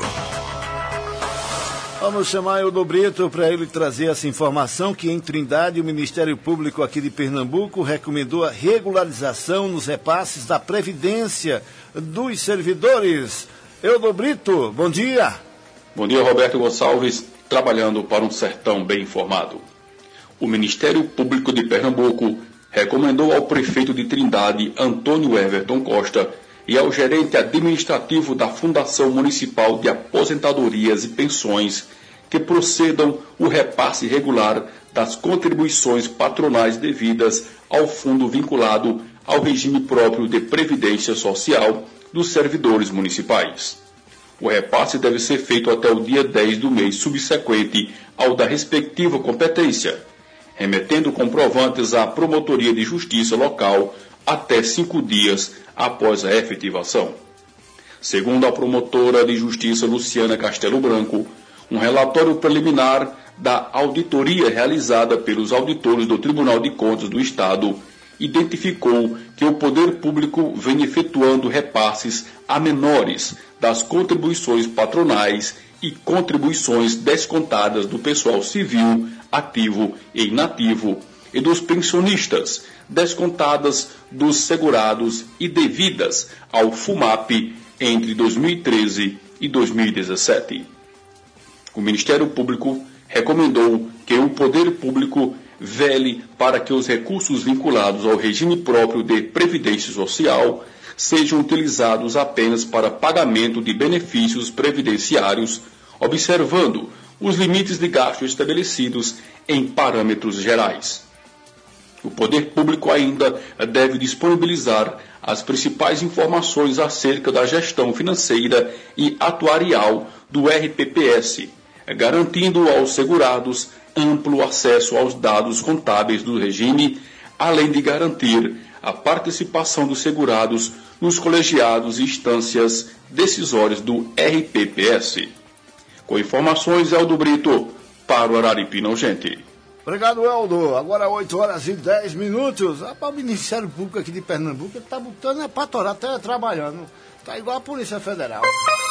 Vamos chamar o Dobrito para ele trazer essa informação que em Trindade o Ministério Público aqui de Pernambuco recomendou a regularização nos repasses da Previdência dos servidores. Eu, Dobrito, bom dia. Bom dia, Roberto Gonçalves, trabalhando para um sertão bem informado. O Ministério Público de Pernambuco recomendou ao prefeito de Trindade, Antônio Everton Costa, e ao gerente administrativo da Fundação Municipal de Aposentadorias e Pensões que procedam o repasse regular das contribuições patronais devidas ao fundo vinculado ao regime próprio de previdência social dos servidores municipais. O repasse deve ser feito até o dia dez do mês subsequente ao da respectiva competência, remetendo comprovantes à Promotoria de Justiça local até cinco dias após a efetivação. Segundo a promotora de Justiça Luciana Castelo Branco, um relatório preliminar da auditoria realizada pelos auditores do Tribunal de Contas do Estado identificou que o poder público vem efetuando repasses a menores das contribuições patronais e contribuições descontadas do pessoal civil, ativo e inativo, e dos pensionistas, descontadas dos segurados e devidas ao FUMAP entre dois mil e treze e dois mil e dezessete. O Ministério Público recomendou que o poder público vele para que os recursos vinculados ao regime próprio de previdência social sejam utilizados apenas para pagamento de benefícios previdenciários, observando os limites de gasto estabelecidos em parâmetros gerais. O poder público ainda deve disponibilizar as principais informações acerca da gestão financeira e atuarial do R P P S, garantindo aos segurados amplo acesso aos dados contábeis do regime, além de garantir a participação dos segurados nos colegiados e instâncias decisórias do R P P S. Com informações, Eldo Brito, para o Araripina Urgente. Obrigado, Eldo. Agora oito horas e dez minutos. Ah, para o Ministério Público aqui de Pernambuco, ele está botando é para torar, está trabalhando. Está igual a Polícia Federal.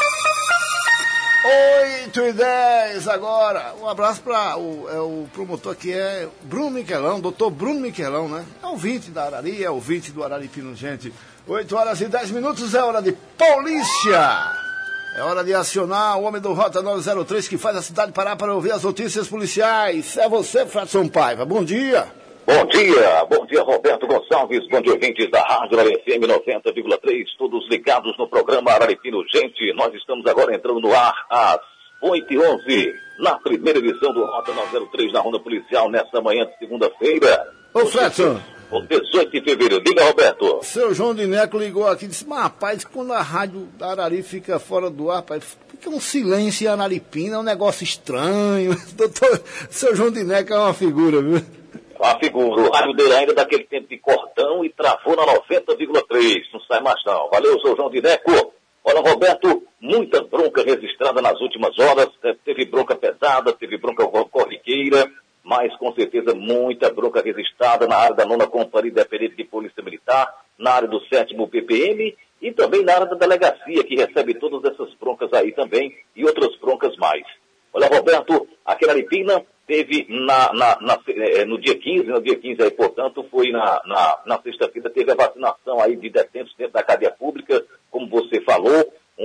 oito e dez agora. Um abraço para o, é, o promotor aqui, é Bruno Miquelão, doutor Bruno Miquelão, né? É ouvinte da Arari, é ouvinte do Araripina Urgente. oito horas e dez minutos, é hora de polícia. É hora de acionar o homem do Rota nove zero três que faz a cidade parar para ouvir as notícias policiais. É você, Fradson Paiva. Bom dia. Bom dia, bom dia Roberto Gonçalves, bom dia ouvintes da Rádio F M noventa vírgula três, todos ligados no programa Araripina Urgente. Nós estamos agora entrando no ar às oito e onze, na primeira edição do Rota nove zero três na Ronda Policial, nessa manhã de segunda-feira. Ô Fradson. O dezoito de fevereiro, diga Roberto. Seu João Dineco ligou aqui e disse, mas rapaz, quando a rádio da Arari fica fora do ar, rapaz, fica um silêncio em Araripina, é um negócio estranho. Doutor, seu João Dineco é uma figura, viu? Uma figura, o rádio dele ainda daquele tempo de cordão e travou na noventa vírgula três, não sai mais não. Valeu, seu João Dineco. Olha, Roberto, muita bronca registrada nas últimas horas, teve bronca pesada, teve bronca corriqueira, mas com certeza muita bronca registrada na área da nona Companhia Independente de Polícia Militar, na área do sétimo P P M e também na área da delegacia, que recebe todas essas broncas aí também e outras broncas mais. Olha, Roberto, aqui na Araripina teve na, na, na, no dia quinze, no dia quinze aí, portanto, foi na, na, na sexta-feira, teve a vacinação aí de detentos dentro da cadeia pública, como você falou,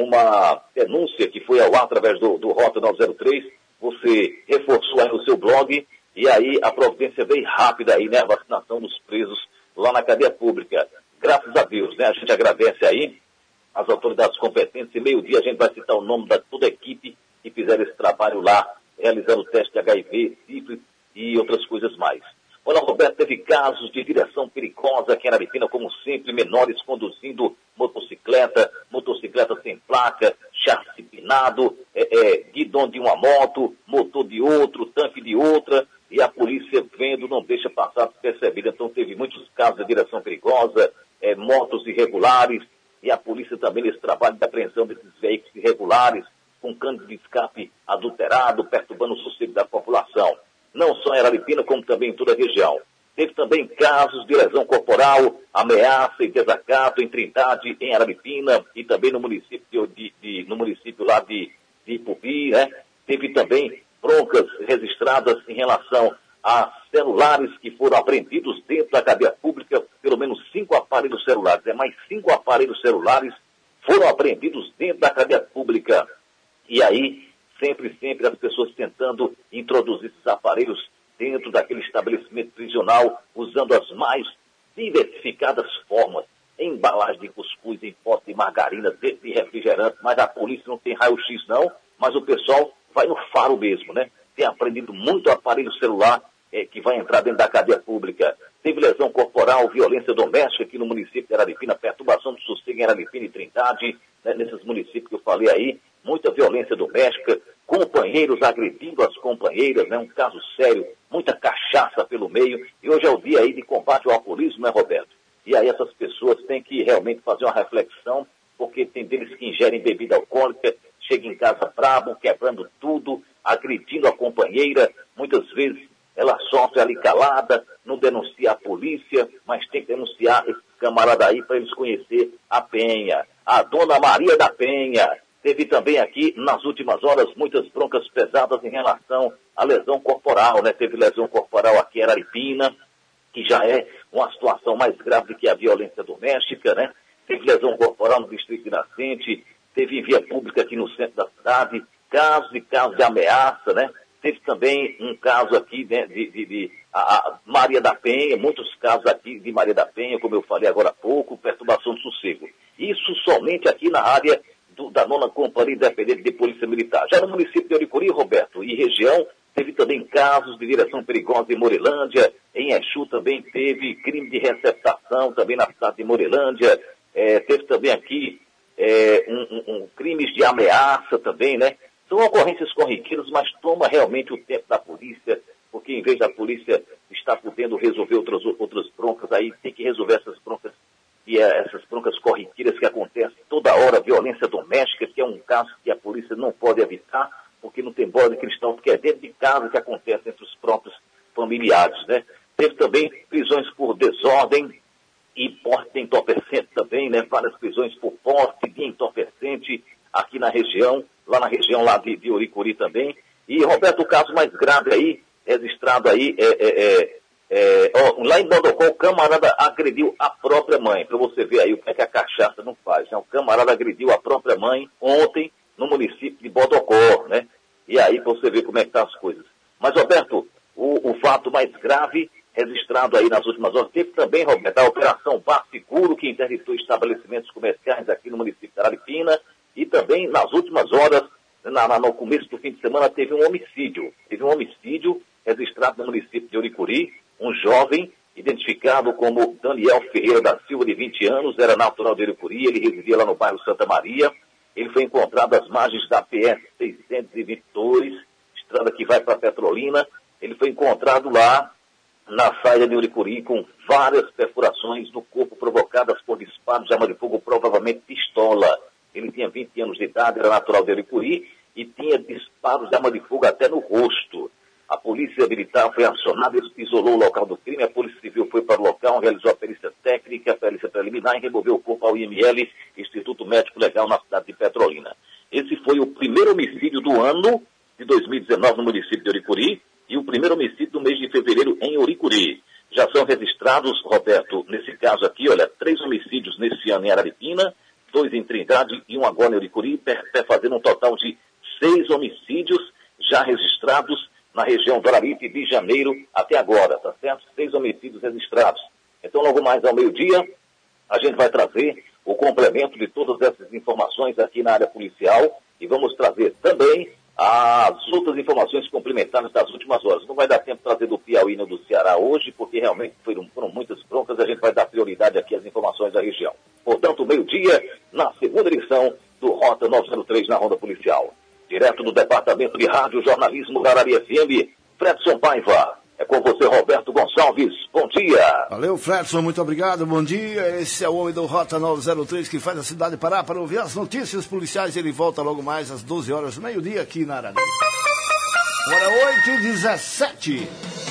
uma denúncia que foi ao ar através do, do Rota nove zero três, você reforçou aí no seu blog. E aí a providência veio rápida aí, né? A vacinação dos presos lá na cadeia pública. Graças a Deus, né? A gente agradece aí as autoridades competentes. E meio-dia a gente vai citar o nome da toda a equipe que fizeram esse trabalho lá, realizando o teste de H I V, sífilis e outras coisas mais. Olha, Roberto, teve casos de direção perigosa aqui em Araripina, como sempre, menores conduzindo motocicleta, motocicleta sem placa, chassi pinado, é, é, guidão de uma moto, motor de outro, tanque de outra, e a polícia vendo não deixa passar despercebida. Então teve muitos casos de direção perigosa, é, motos irregulares, e a polícia também nesse trabalho de apreensão desses veículos irregulares, com cano de escape adulterado, perturbando o sossego da população. Não só em Araripina, como também em toda a região. Teve também casos de lesão corporal, ameaça e desacato em Trindade, em Araripina, e também no município, de, de, no município lá de, de Ipubi, né? Teve também broncas registradas em relação a celulares que foram apreendidos dentro da cadeia pública, pelo menos cinco aparelhos celulares, é mais cinco aparelhos celulares foram apreendidos dentro da cadeia pública. E aí, sempre, sempre as pessoas tentando introduzir esses aparelhos dentro daquele estabelecimento prisional, usando as mais diversificadas formas, embalagem de cuscuz, em pote de margarina, de refrigerante, mas a polícia não tem raio-x não, mas o pessoal vai no faro mesmo, né? Tem aprendido muito aparelho celular é, que vai entrar dentro da cadeia pública. Teve lesão corporal, violência doméstica aqui no município de Araripina, perturbação do sossego em Araripina e Trindade, né, nesses municípios que eu falei aí, muita violência doméstica, companheiros agredindo as companheiras, né, um caso sério, muita cachaça pelo meio, e hoje é o dia aí de combate ao alcoolismo, né, Roberto? E aí essas pessoas têm que realmente fazer uma reflexão, porque tem deles que ingerem bebida alcoólica, chegam em casa brabo, quebrando tudo, agredindo a companheira, muitas vezes ela sofre ali calada, não denuncia a polícia, mas tem que denunciar esse camarada aí para eles conhecer a Penha. A dona Maria da Penha. Teve também aqui, nas últimas horas, muitas broncas pesadas em relação à lesão corporal, né? Teve lesão corporal aqui em Araripina, que já é uma situação mais grave do que a violência doméstica, né? Teve lesão corporal no Distrito de Nascente, teve em via pública aqui no centro da cidade, casos e casos de ameaça, né? Teve também um caso aqui, né, de, de, de a, a Maria da Penha, muitos casos aqui de Maria da Penha, como eu falei agora há pouco, perturbação de sossego. Isso somente aqui na área do, da nona Companhia Independente de Polícia Militar. Já no município de Oricuri, Roberto, e região, teve também casos de direção perigosa em Morelândia, em Exu também teve crime de receptação, também na cidade de Morelândia, é, teve também aqui é, um, um, um, crimes de ameaça também, né? São ocorrências corriqueiras, mas toma realmente o tempo da polícia, porque em vez da polícia estar podendo resolver outras, outras broncas, aí tem que resolver essas broncas, e é, essas broncas corriqueiras que acontecem toda hora, violência doméstica, que é um caso que a polícia não pode evitar, porque não tem bola de cristal, porque é dentro de casa que acontece entre os próprios familiares, né? Teve também prisões por desordem e porte de entorpecente também, né? Várias prisões por porte de entorpecente aqui na região, lá na região lá de, de Oricuri também. E, Roberto, o caso mais grave aí, registrado aí, é, é, é, é, ó, lá em Bodocó, o camarada agrediu a própria mãe, para você ver aí o que, é que a cachaça não faz, né? O camarada agrediu a própria mãe ontem no município de Bodocó, né? E aí, para você ver como é que estão as coisas. Mas, Roberto, o, o fato mais grave registrado aí nas últimas horas, teve também, Roberto, a Operação Bar Seguro, que interditou estabelecimentos comerciais aqui no município de Araripina, e também, nas últimas horas, na, na, no começo do fim de semana, teve um homicídio. Teve um homicídio registrado no município de Oricuri, um jovem identificado como Daniel Ferreira da Silva, de vinte anos, era natural de Oricuri, ele residia lá no bairro Santa Maria. Ele foi encontrado às margens da P S seiscentos e vinte e dois, estrada que vai para Petrolina. Ele foi encontrado lá na saída de Oricuri com várias perfurações no corpo provocadas por disparos de arma de fogo, provavelmente pistola. Ele tinha vinte anos de idade, era natural de Oricuri e tinha disparos de arma de fogo até no rosto. A polícia militar foi acionada, isolou o local do crime, a polícia civil foi para o local, realizou a perícia técnica, a perícia preliminar e removeu o corpo ao I M L, Instituto Médico Legal, na cidade de Petrolina. Esse foi o primeiro homicídio do ano de dois mil e dezenove no município de Oricuri e o primeiro homicídio do mês de fevereiro em Oricuri. Já são registrados, Roberto, nesse caso aqui, olha, três homicídios nesse ano em Araripina, dois em Trindade e um agora em Oricuri, fazendo um total de seis homicídios já registrados na região do Araripe de janeiro até agora, tá certo? Seis homicídios registrados. Então, logo mais ao meio-dia, a gente vai trazer o complemento de todas essas informações aqui na área policial e vamos trazer também as outras informações complementares das últimas horas. Não vai dar tempo de trazer do Piauí nem do Ceará hoje, porque realmente foram, foram muitas broncas, a gente vai dar prioridade aqui às informações da região. Portanto, meio-dia, na segunda edição do Rota novecentos e três na Ronda Policial. Direto do Departamento de Rádio Jornalismo da Arari F M, Fredson Paiva. É com você, Roberto Gonçalves. Bom dia. Valeu, Fredson. Muito obrigado. Bom dia. Esse é o homem do Rota novecentos e três que faz a cidade parar para ouvir as notícias policiais. Ele volta logo mais às doze horas, meio-dia, aqui na Arari. Hora oito e dezessete.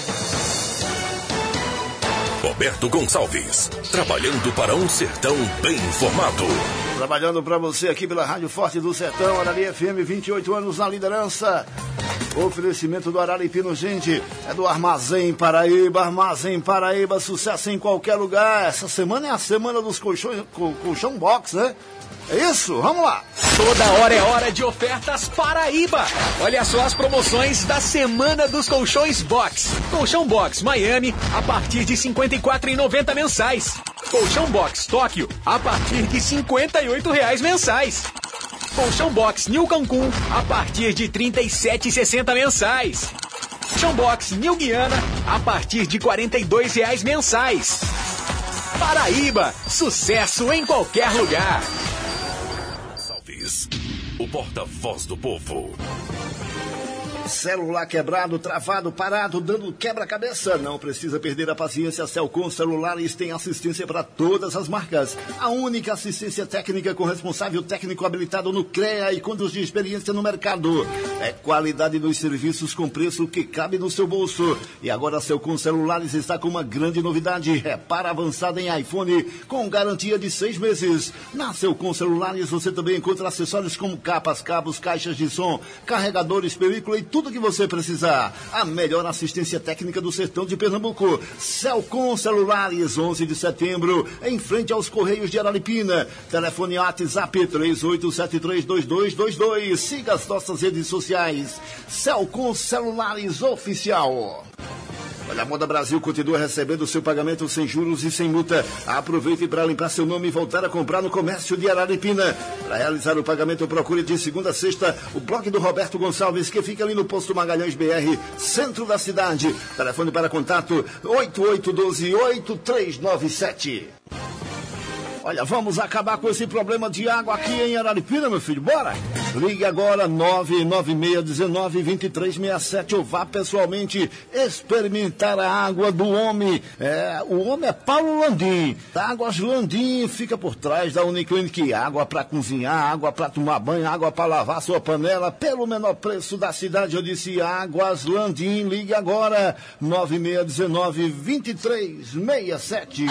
Roberto Gonçalves, trabalhando para um sertão bem informado. Trabalhando para você aqui pela Rádio Forte do Sertão, Arari F M, vinte e oito anos na liderança. Oferecimento do Araripino, gente, é do Armazém Paraíba. Armazém Paraíba, sucesso em qualquer lugar. Essa semana é a semana dos colchões, col, colchão box, né? É isso? Vamos lá! Toda hora é hora de ofertas Paraíba. Olha só as promoções da Semana dos Colchões Box. Colchão Box Miami a partir de cinquenta e quatro reais e noventa centavos mensais. Colchão Box Tóquio a partir de cinquenta e oito reais mensais. Colchão Box New Cancún a partir de trinta e sete reais e sessenta centavos mensais. Colchão Box New Guiana a partir de quarenta e dois reais mensais. Paraíba, sucesso em qualquer lugar. O porta-voz do povo. Celular quebrado, travado, parado, dando quebra-cabeça. Não precisa perder a paciência. Celcom Celulares tem assistência para todas as marcas. A única assistência técnica com responsável técnico habilitado no CREA e com anos de experiência no mercado. É qualidade dos serviços com preço que cabe no seu bolso. E agora a Celcom Celulares está com uma grande novidade. Repara avançada em iPhone com garantia de seis meses. Na Celcom Celulares você também encontra acessórios como capas, cabos, caixas de som, carregadores, película e tudo tudo que você precisar. A melhor assistência técnica do sertão de Pernambuco. Celcom Celulares, onze de setembro, em frente aos Correios de Araripina. Telefone WhatsApp três oito sete três dois dois dois dois. Siga as nossas redes sociais. Celcom Celulares Oficial. Olha, a Moda Brasil continua recebendo seu pagamento sem juros e sem multa. Aproveite para limpar seu nome e voltar a comprar no comércio de Araripina. Para realizar o pagamento, procure de segunda a sexta o blog do Roberto Gonçalves, que fica ali no posto Magalhães B R, centro da cidade. Telefone para contato oito oito um dois oito três nove sete. Olha, vamos acabar com esse problema de água aqui em Araripina, meu filho. Bora? Ligue agora nove nove seis um nove dois três seis sete ou vá pessoalmente experimentar a água do homem. É, o homem é Paulo Landim. Águas Landim fica por trás da Uniclinic. Água para cozinhar, água para tomar banho, água para lavar sua panela pelo menor preço da cidade. Eu disse Águas Landim. Ligue agora nove seis um nove dois três seis sete.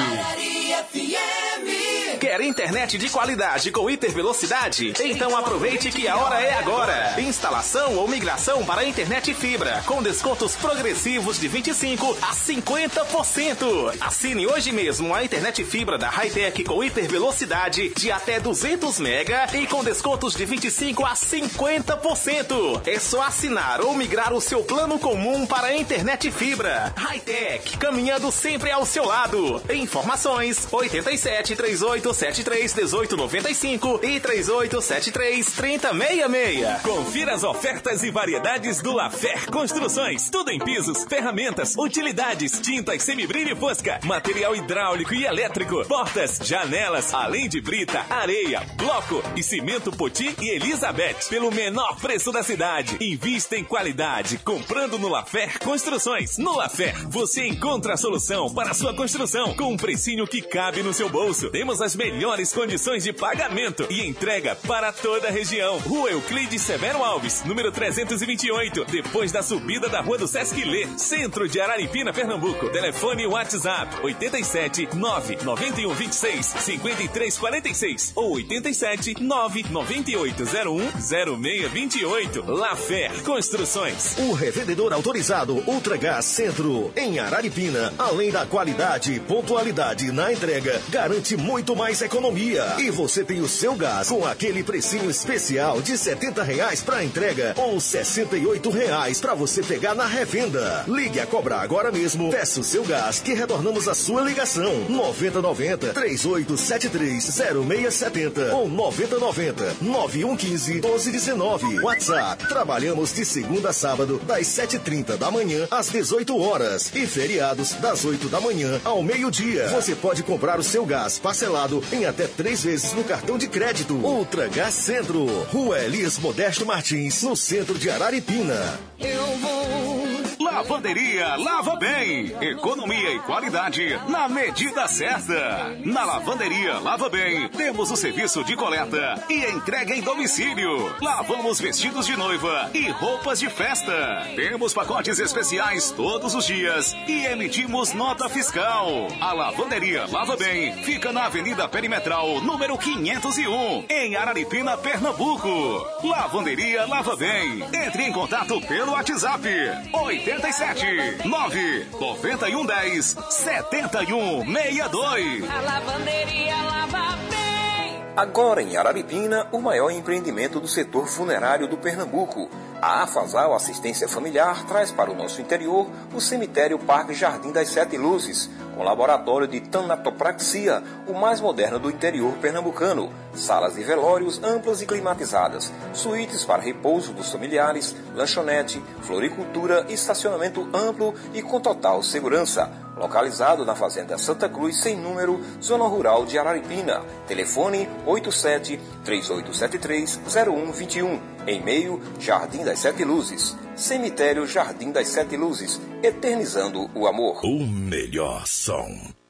Quer internet de qualidade com hipervelocidade? Então aproveite que a hora é agora. Instalação ou migração para a internet fibra, com descontos progressivos de vinte e cinco a cinquenta por cento. Assine hoje mesmo a internet fibra da Hightech com hipervelocidade de até duzentos mega e com descontos de vinte e cinco a cinquenta por cento. É só assinar ou migrar o seu plano comum para a internet fibra. Hightech, caminhando sempre ao seu lado. Informações oito sete três oito sete três um oito nove cinco e três oito sete três três zero seis seis. Confira as ofertas e variedades do Lafer Construções. Tudo em pisos, ferramentas, utilidades, tintas, semibrilho e fosca, material hidráulico e elétrico, portas, janelas, além de brita, areia, bloco e cimento Poti e Elizabeth. Pelo menor preço da cidade. Invista em qualidade comprando no Lafer Construções. No Lafer, você encontra a solução para a sua construção com um precinho que cabe no seu bolso. Temos as melhores condições de pagamento e entrega para toda a região. Rua Euclides Severo Alves, número trezentos e vinte e oito, depois da subida da Rua do Sesc Lê, centro de Araripina, Pernambuco. Telefone WhatsApp oito sete nove nove um dois seis cinco três quatro seis ou oito sete nove nove oito zero um zero seis dois oito. Lafer Construções. O revendedor autorizado Ultragás Centro, em Araripina, além da qualidade e pontualidade na entrega, garante muito mais economia. E você tem o seu gás com aquele precinho especial de setenta reais para entrega ou sessenta e oito reais para você pegar na revenda. Ligue a cobrar agora mesmo. Peça o seu gás que retornamos a sua ligação. noventa noventa três oito sete três zero seis setenta ou noventa noventa nove um um cinco doze dezenove. WhatsApp. Trabalhamos de segunda a sábado das sete e trinta da manhã às dezoito horas e feriados das oito da manhã ao meio-dia. Você pode comprar o seu gás parcelado em até três vezes no cartão de crédito. Ultragás Centro, Rua Elias Modesto Martins, no centro de Araripina. Eu vou. Lavanderia Lava Bem. Economia e qualidade na medida certa. Na Lavanderia Lava Bem, temos o serviço de coleta e entrega em domicílio. Lavamos vestidos de noiva e roupas de festa. Temos pacotes especiais todos os dias e emitimos nota fiscal. A Lavanderia Lava Bem fica na Avenida Perimetral, número quinhentos e um, em Araripina, Pernambuco. Lavanderia Lava Bem. Entre em contato pelo WhatsApp oito sete nove nove um um zero sete um seis dois. A Lavanderia Lava Bem. Agora em Araripina, o maior empreendimento do setor funerário do Pernambuco. A Afasal Assistência Familiar traz para o nosso interior o cemitério Parque Jardim das Sete Luzes, com laboratório de tanatopraxia, o mais moderno do interior pernambucano, salas de velórios amplas e climatizadas, suítes para repouso dos familiares, lanchonete, floricultura e estacionamento amplo e com total segurança. Localizado na Fazenda Santa Cruz, sem número, Zona Rural de Araripina. Telefone oito sete três oito sete três zero um dois um. E-mail Jardim das Sete Luzes. Cemitério Jardim das Sete Luzes, eternizando o amor. O melhor som.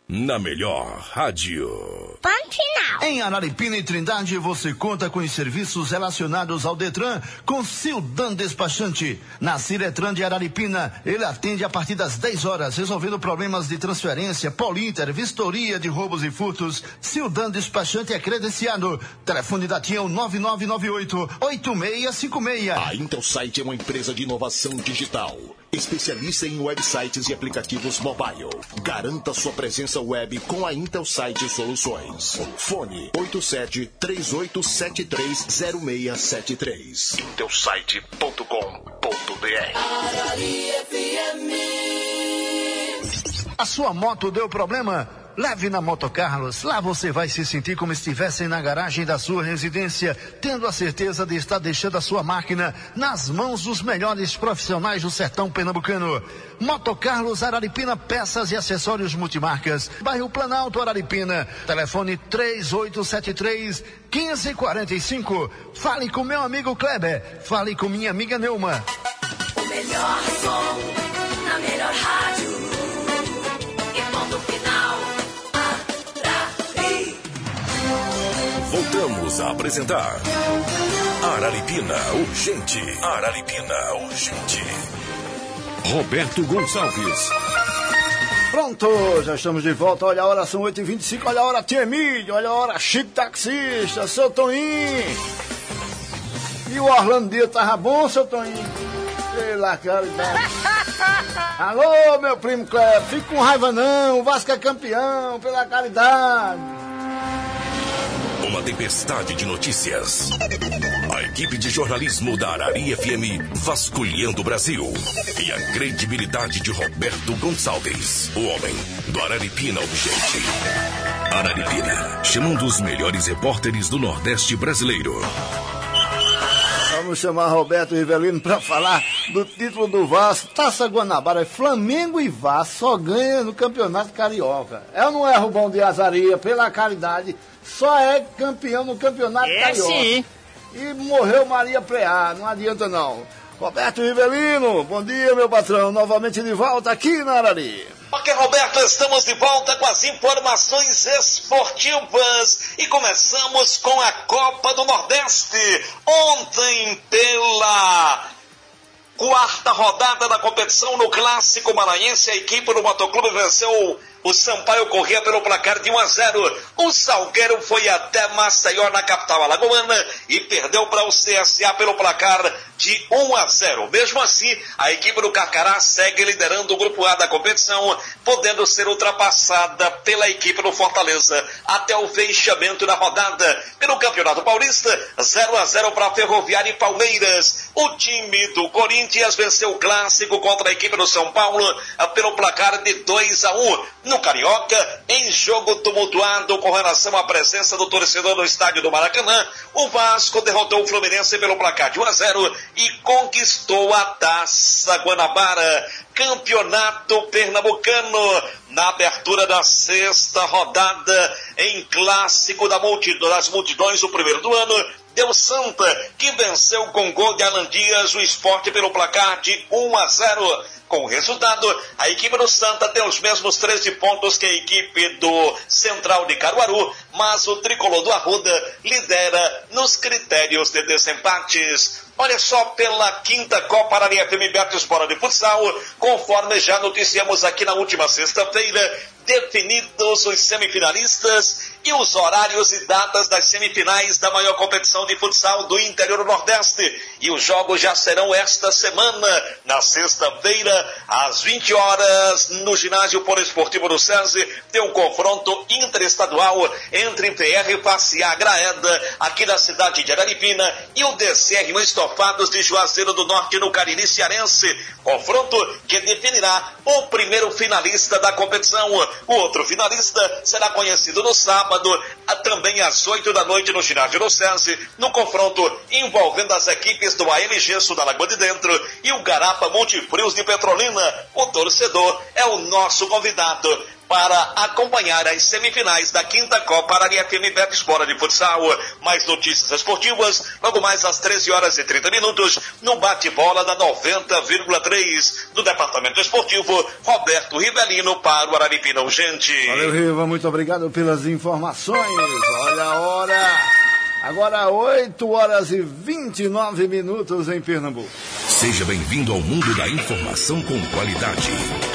na melhor rádio. Ponto final. Em Araripina e Trindade, você conta com os serviços relacionados ao Detran com Sildan Despachante. Na Ciretran de Araripina, ele atende a partir das dez horas, resolvendo problemas de transferência, Polinter, vistoria de roubos e furtos. Sildan Despachante é credenciado. Telefone da T I A nove nove nove oito, oito seis cinco seis. A Intelsite é uma empresa de inovação digital, especialista em websites e aplicativos mobile. Garanta sua presença web com a Intelsite Soluções. Fone oito sete três oito sete três zero seis sete três. intelsite ponto com ponto b r. A sua moto deu problema? Leve na Moto Carlos. Lá você vai se sentir como se estivesse na garagem da sua residência, tendo a certeza de estar deixando a sua máquina nas mãos dos melhores profissionais do sertão pernambucano. Moto Carlos Araripina, peças e acessórios multimarcas. Bairro Planalto, Araripina. Telefone três oito sete três, um cinco quatro cinco. Fale com meu amigo Kleber. Fale com minha amiga Neuma. O melhor som na melhor rádio. E ponto final. Voltamos a apresentar Araripina Urgente. Araripina Urgente. Roberto Gonçalves. Pronto, já estamos de volta. Olha a hora, são oito e vinte e cinco. Olha a hora, Tia Emílio. Olha a hora, Chico Taxista, seu Toninho. E o Orlando Dias tava bom, seu Toninho? Pela caridade. Alô, meu primo Cleber, fica com raiva não. O Vasco é campeão, pela caridade. Uma tempestade de notícias. A equipe de jornalismo da Arari F M vasculhando o Brasil. E a credibilidade de Roberto Gonçalves, o homem do Araripina Urgente. Araripina, chamando os melhores repórteres do Nordeste brasileiro. Vamos chamar Roberto Rivelino para falar do título do Vasco. Taça Guanabara, é Flamengo e Vasco só ganha no Campeonato Carioca. É ou não é, Rubão de Azaria? Pela caridade, só é campeão no Campeonato é, Carioca. Sim. E morreu Maria Preá, não adianta não. Roberto Rivelino, bom dia, meu patrão. Novamente de volta aqui na Arari. Ok, Roberto, estamos de volta com as informações esportivas e começamos com a Copa do Nordeste. Ontem, pela quarta rodada da competição no Clássico Maranhense, a equipe do Motoclube venceu o Sampaio Corrêa pelo placar de um a zero. O Salgueiro foi até Maceió, na capital alagoana, e perdeu para o C S A pelo placar de um a zero. Mesmo assim, a equipe do Carcará segue liderando o grupo A da competição, podendo ser ultrapassada pela equipe do Fortaleza até o fechamento da rodada. Pelo Campeonato Paulista, zero a zero para Ferroviária e Palmeiras. O time do Corinthians venceu o Clássico contra a equipe do São Paulo pelo placar de dois a um. No Carioca, em jogo tumultuado com relação à presença do torcedor no estádio do Maracanã, o Vasco derrotou o Fluminense pelo placar de um a zero e conquistou a Taça Guanabara. Campeonato Pernambucano, na abertura da sexta rodada, em Clássico da multidão, das multidões, o primeiro do ano, deu Santa, que venceu com gol de Alan Dias o Sport pelo placar de um a zero. Com o resultado, a equipe do Santa tem os mesmos treze pontos que a equipe do Central de Caruaru, mas o tricolor do Arruda lidera nos critérios de desempates. Olha só, pela quinta Copa Arari F M Betos Bola de Futsal, conforme já noticiamos aqui na última sexta-feira, definidos os semifinalistas e os horários e datas das semifinais da maior competição de futsal do interior do Nordeste. E os jogos já serão esta semana, na sexta-feira, às vinte horas, no ginásio poliesportivo do SESI, tem um confronto interestadual entre P R Face A Graeda, aqui da cidade de Araripina, e o D C R Estofados de Juazeiro do Norte, no Cariri Cearense. Confronto que definirá o primeiro finalista da competição. O outro finalista será conhecido no sábado, também às oito da noite, no ginásio do SESI, no confronto envolvendo as equipes do A M Gesso da Lagoa de Dentro e o Garapa Monte Frios de Petrolina. O torcedor é o nosso convidado. para acompanhar as semifinais da quinta Copa Arari F M Bet Esporte de Futsal. Mais notícias esportivas, logo mais às treze horas e trinta minutos, no bate-bola da noventa vírgula três do Departamento Esportivo, Roberto Rivelino para o Araripina Urgente. Valeu, Riva, muito obrigado pelas informações. Olha a hora, agora oito horas e vinte e nove minutos em Pernambuco. Seja bem-vindo ao mundo da informação com qualidade.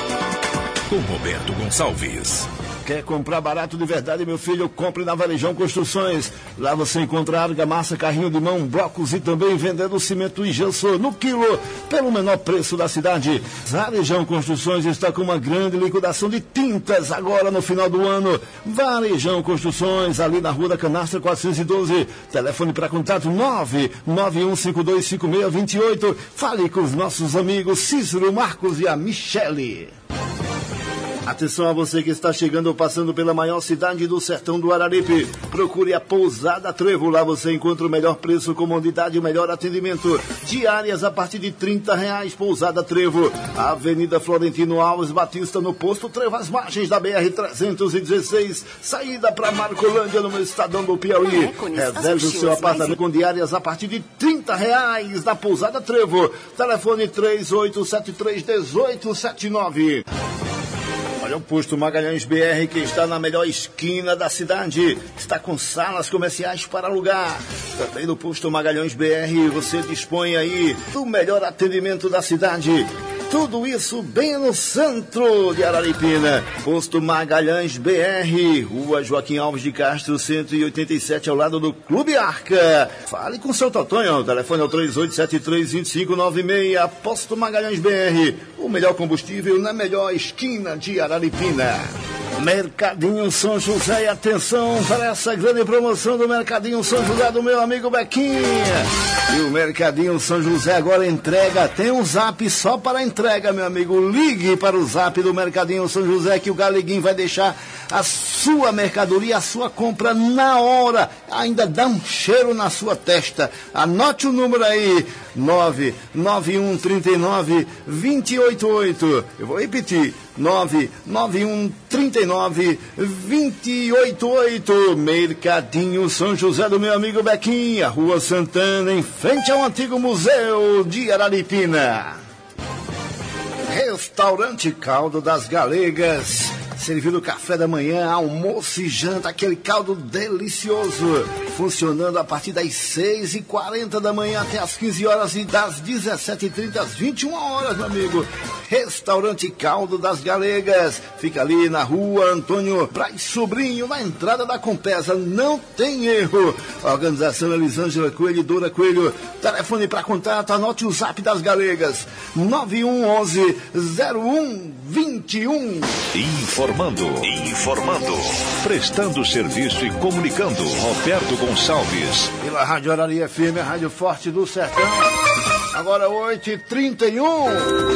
Com Roberto Gonçalves. Quer comprar barato de verdade, meu filho? Compre na Varejão Construções. Lá você encontra argamassa, carrinho de mão, blocos e também vendendo cimento e gesso no quilo, pelo menor preço da cidade. Varejão Construções está com uma grande liquidação de tintas agora no final do ano. Varejão Construções, ali na Rua da Canastra quatrocentos e doze. Telefone para contato nove nove um cinco dois cinco seis dois oito. Fale com os nossos amigos Cícero, Marcos e a Michele. Atenção a você que está chegando ou passando pela maior cidade do sertão do Araripe. Procure a Pousada Trevo. Lá você encontra o melhor preço, comodidade e o melhor atendimento. Diárias a partir de trinta reais. Pousada Trevo. Avenida Florentino Alves Batista, no posto Trevo, às margens da B R trezentos e dezesseis. Saída para Marcolândia, no Estadão do Piauí. Reserve o seu apartamento com diárias a partir de trinta reais na Pousada Trevo. Telefone três oito sete três um oito sete nove. Olha o posto Magalhães B R, que está na melhor esquina da cidade. Está com salas comerciais para alugar. Também no posto Magalhães B R você dispõe aí do melhor atendimento da cidade. Tudo isso bem no centro de Araripina. Posto Magalhães B R, Rua Joaquim Alves de Castro, cento e oitenta e sete, ao lado do Clube Arca. Fale com o seu Totonho, o telefone é o três oito sete três, dois cinco nove seis. Posto Magalhães B R, o melhor combustível na melhor esquina de Araripina. Mercadinho São José, e atenção para essa grande promoção do Mercadinho São José do meu amigo Bequinha. E o Mercadinho São José agora entrega, tem um zap só para entrega, meu amigo. Ligue para o zap do Mercadinho São José que o Galeguinho vai deixar a sua mercadoria, a sua compra na hora. Ainda dá um cheiro na sua testa. Anote o número aí, nove nove um três nove, dois oito oito. Eu vou repetir, nove nove um três nove, dois oito oito. Mercadinho São José do meu amigo Bequinha, Rua Santana, em frente ao antigo Museu de Araripina. Restaurante Caldo das Galegas, servindo café da manhã, almoço e janta, aquele caldo delicioso, funcionando a partir das seis e quarenta da manhã até as quinze horas e das dezessete e trinta às vinte e uma horas, meu amigo. Restaurante Caldo das Galegas, fica ali na Rua Antônio Braz Sobrinho, na entrada da Compesa, não tem erro. Organização Elisângela Coelho e Dora Coelho. Telefone para contato, anote o zap das Galegas, nove um um um, zero um dois um. Informando, informando, prestando serviço e comunicando, Roberto Gonçalves. Pela Rádio Arari F M, a Rádio Forte do Sertão. Agora oito e trinta e um.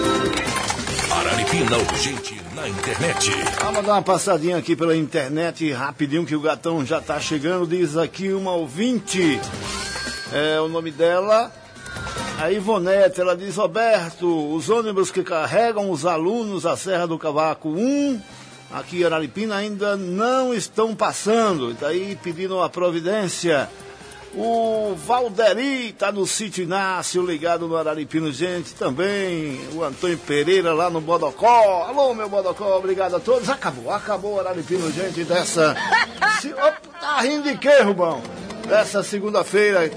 Araripina Urgente na internet. Vamos dar uma passadinha aqui pela internet rapidinho, que o gatão já está chegando. Diz aqui uma ouvinte, é o nome dela, a Ivonete. Ela diz: Roberto, os ônibus que carregam os alunos à Serra do Cavaco um, aqui em Araripina, ainda não estão passando. Daí pedindo uma providência. O Valderi está no sítio Inácio, ligado no Araripina, gente. Também o Antônio Pereira lá no Bodocó. Alô, meu Bodocó, obrigado a todos. Acabou, acabou o Araripina, gente, dessa... Se... Opa, tá rindo de quê, Rubão? Dessa segunda-feira,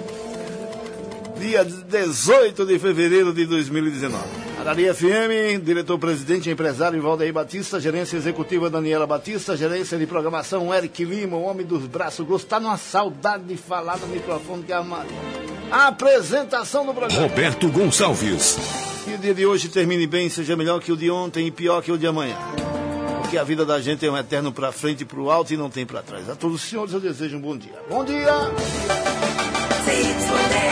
dia dezoito de fevereiro de dois mil e dezenove. Arari F M, diretor-presidente e empresário Valdeir Batista, gerência executiva Daniela Batista, gerência de programação Eric Lima, o homem dos braços grossos. Tá numa saudade de falar no microfone, que é uma... a apresentação do programa. Roberto Gonçalves. Que o dia de hoje termine bem, seja melhor que o de ontem e pior que o de amanhã. Porque a vida da gente é um eterno para frente e para o alto e não tem para trás. A todos os senhores eu desejo um bom dia. Bom dia!